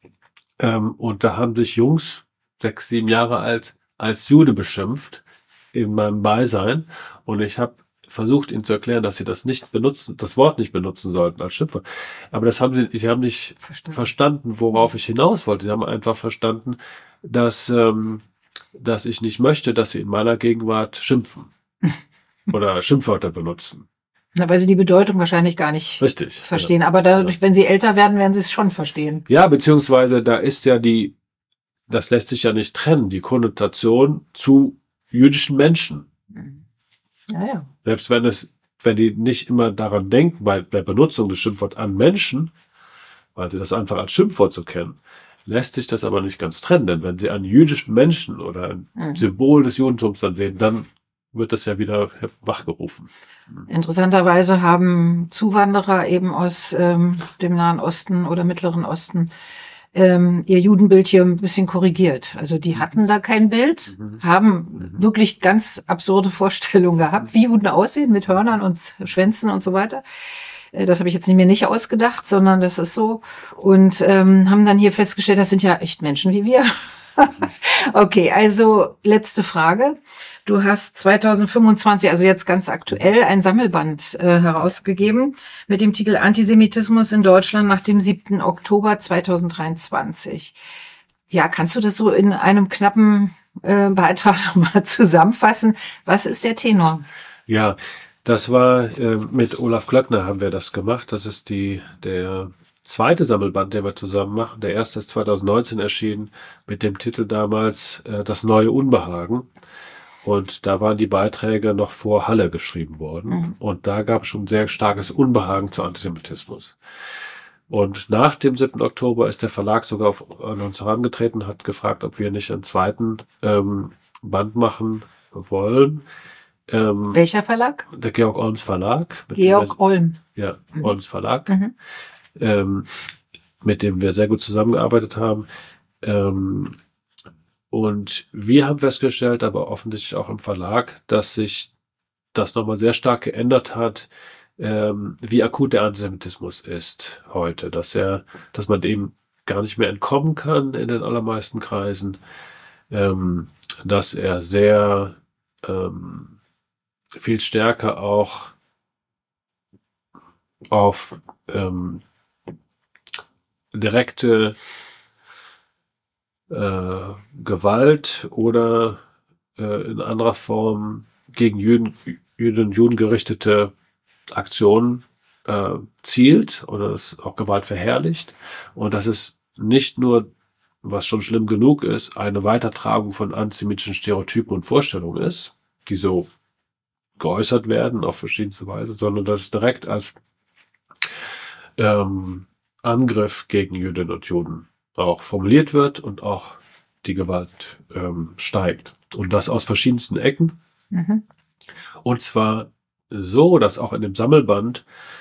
C: Und da haben sich Jungs, 6, 7 Jahre alt, als Jude beschimpft in meinem Beisein. Und ich habe versucht, ihnen zu erklären, dass sie das Wort nicht benutzen sollten als Schimpfwort. Aber sie haben nicht verstanden, worauf ich hinaus wollte. Sie haben einfach verstanden, dass ich nicht möchte, dass sie in meiner Gegenwart schimpfen oder Schimpfwörter benutzen.
B: Na, weil sie die Bedeutung wahrscheinlich gar nicht verstehen. Ja. Aber dadurch, wenn sie älter werden, werden sie es schon verstehen.
C: Ja, beziehungsweise da ist ja das lässt sich ja nicht trennen, die Konnotation zu jüdischen Menschen.
B: Ja.
C: Selbst wenn die nicht immer daran denken, bei der Benutzung des Schimpfworts an Menschen, weil sie das einfach als Schimpfwort so kennen, lässt sich das aber nicht ganz trennen. Denn wenn sie einen jüdischen Menschen oder ein Symbol des Judentums dann sehen, dann wird das ja wieder wachgerufen.
B: Interessanterweise haben Zuwanderer eben aus dem Nahen Osten oder Mittleren Osten ihr Judenbild hier ein bisschen korrigiert. Also die hatten da kein Bild, haben wirklich ganz absurde Vorstellungen gehabt, wie Juden aussehen mit Hörnern und Schwänzen und so weiter. Das habe ich jetzt mir nicht ausgedacht, sondern das ist so. Und haben dann hier festgestellt, das sind ja echt Menschen wie wir. Okay, also letzte Frage. Du hast 2025, also jetzt ganz aktuell, ein Sammelband herausgegeben mit dem Titel Antisemitismus in Deutschland nach dem 7. Oktober 2023. Ja, kannst du das so in einem knappen Beitrag nochmal zusammenfassen? Was ist der Tenor?
C: Ja, Das war mit Olaf Glöckner haben wir das gemacht. Das ist der zweite Sammelband, den wir zusammen machen. Der erste ist 2019 erschienen mit dem Titel damals Das neue Unbehagen. Und da waren die Beiträge noch vor Halle geschrieben worden. Mhm. Und da gab es schon sehr starkes Unbehagen zu Antisemitismus. Und nach dem 7. Oktober ist der Verlag sogar an uns herangetreten, hat gefragt, ob wir nicht einen zweiten Band machen wollen.
B: Welcher Verlag?
C: Der Georg Olms Verlag.
B: Georg Olm.
C: Ja, Olms Verlag. Mit dem wir sehr gut zusammengearbeitet haben. Und wir haben festgestellt, aber offensichtlich auch im Verlag, dass sich das nochmal sehr stark geändert hat, wie akut der Antisemitismus ist heute. Dass man dem gar nicht mehr entkommen kann in den allermeisten Kreisen. Dass er sehr viel stärker auch auf direkte Gewalt oder in anderer Form gegen Juden und Juden gerichtete Aktionen zielt oder das auch Gewalt verherrlicht. Und das ist nicht nur, was schon schlimm genug ist, eine Weitertragung von antisemitischen Stereotypen und Vorstellungen ist, die so geäußert werden auf verschiedenste Weise, sondern dass es direkt als Angriff gegen Jüdinnen und Juden auch formuliert wird und auch die Gewalt steigt. Und das aus verschiedensten Ecken. Mhm. Und zwar so, dass auch in dem Sammelband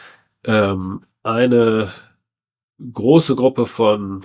C: eine große Gruppe von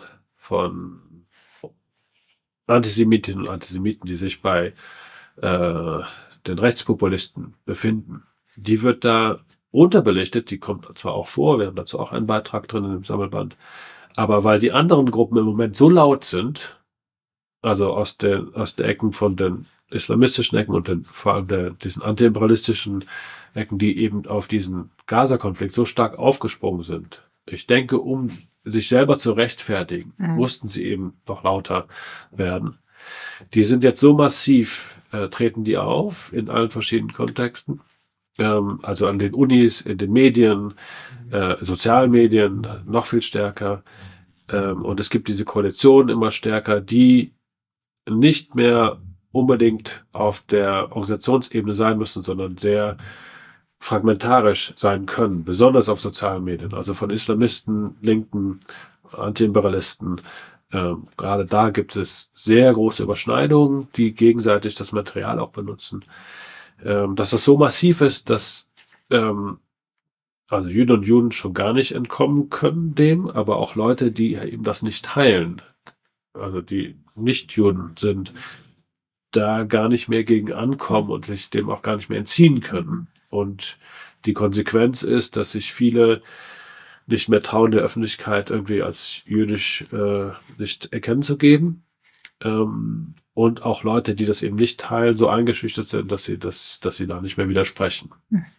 C: Antisemitinnen und Antisemiten, die sich bei den Rechtspopulisten befinden, die wird da unterbelichtet, die kommt zwar auch vor, wir haben dazu auch einen Beitrag drin in dem Sammelband, aber weil die anderen Gruppen im Moment so laut sind, also aus der Ecken von den islamistischen Ecken und vor allem diesen antiimperialistischen Ecken, die eben auf diesen Gaza-Konflikt so stark aufgesprungen sind. Ich denke, um sich selber zu rechtfertigen, mussten sie eben noch lauter werden. Die sind jetzt so massiv, treten die auf in allen verschiedenen Kontexten, also an den Unis, in den Medien, sozialen Medien noch viel stärker. Und es gibt diese Koalitionen immer stärker, die nicht mehr unbedingt auf der Organisationsebene sein müssen, sondern sehr fragmentarisch sein können, besonders auf sozialen Medien, also von Islamisten, Linken, Antiimperialisten. Gerade da gibt es sehr große Überschneidungen, die gegenseitig das Material auch benutzen. Dass das so massiv ist, dass also Jüdinnen und Juden schon gar nicht entkommen können dem, aber auch Leute, die eben das nicht teilen, also die nicht Juden sind, da gar nicht mehr gegen ankommen und sich dem auch gar nicht mehr entziehen können. Und die Konsequenz ist, dass sich viele nicht mehr trauen, der Öffentlichkeit irgendwie als jüdisch nicht erkennen zu geben. Und auch Leute, die das eben nicht teilen, so eingeschüchtert sind, dass sie da nicht mehr widersprechen.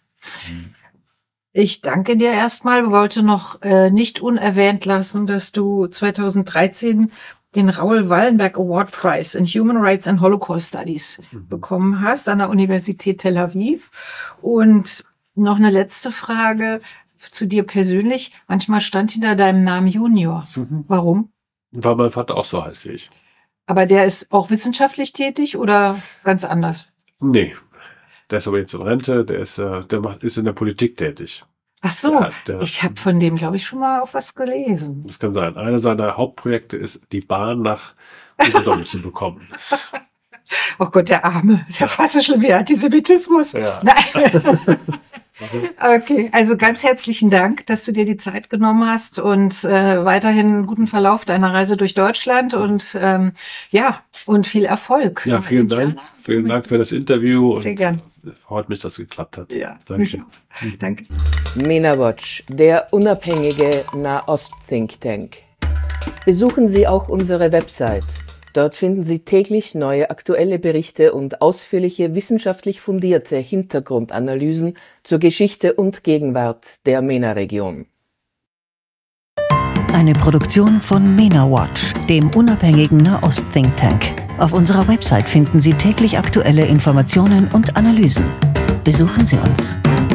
B: Ich danke dir erstmal. Wollte noch nicht unerwähnt lassen, dass du 2013 den Raoul Wallenberg Award Prize in Human Rights and Holocaust Studies bekommen hast an der Universität Tel Aviv. Und noch eine letzte Frage zu dir persönlich. Manchmal stand hinter deinem Namen Junior. Warum?
C: Weil mein Vater auch so heißt wie ich.
B: Aber der ist auch wissenschaftlich tätig oder ganz anders?
C: Nee, der ist aber jetzt in Rente, der ist in der Politik tätig.
B: Ach so, ich habe von dem, glaube ich, schon mal auf was gelesen.
C: Das kann sein. Einer seiner Hauptprojekte ist, die Bahn nach Usedom zu bekommen.
B: Oh Gott, der Arme. Ist ja fast so schlimm wie Antisemitismus. Ja. Nein. Okay, also ganz herzlichen Dank, dass du dir die Zeit genommen hast und weiterhin einen guten Verlauf deiner Reise durch Deutschland und und viel Erfolg.
C: Ja, vielen Dank. Vielen Dank für das Interview.
B: Sehr gern.
C: Freut mich, dass es geklappt hat.
B: Ja,
C: danke.
B: Danke.
A: MENA-Watch, der unabhängige Nahost-Think Tank. Besuchen Sie auch unsere Website. Dort finden Sie täglich neue aktuelle Berichte und ausführliche wissenschaftlich fundierte Hintergrundanalysen zur Geschichte und Gegenwart der MENA-Region.
D: Eine Produktion von MENA-Watch, dem unabhängigen Nahost-Think Tank. Auf unserer Website finden Sie täglich aktuelle Informationen und Analysen. Besuchen Sie uns.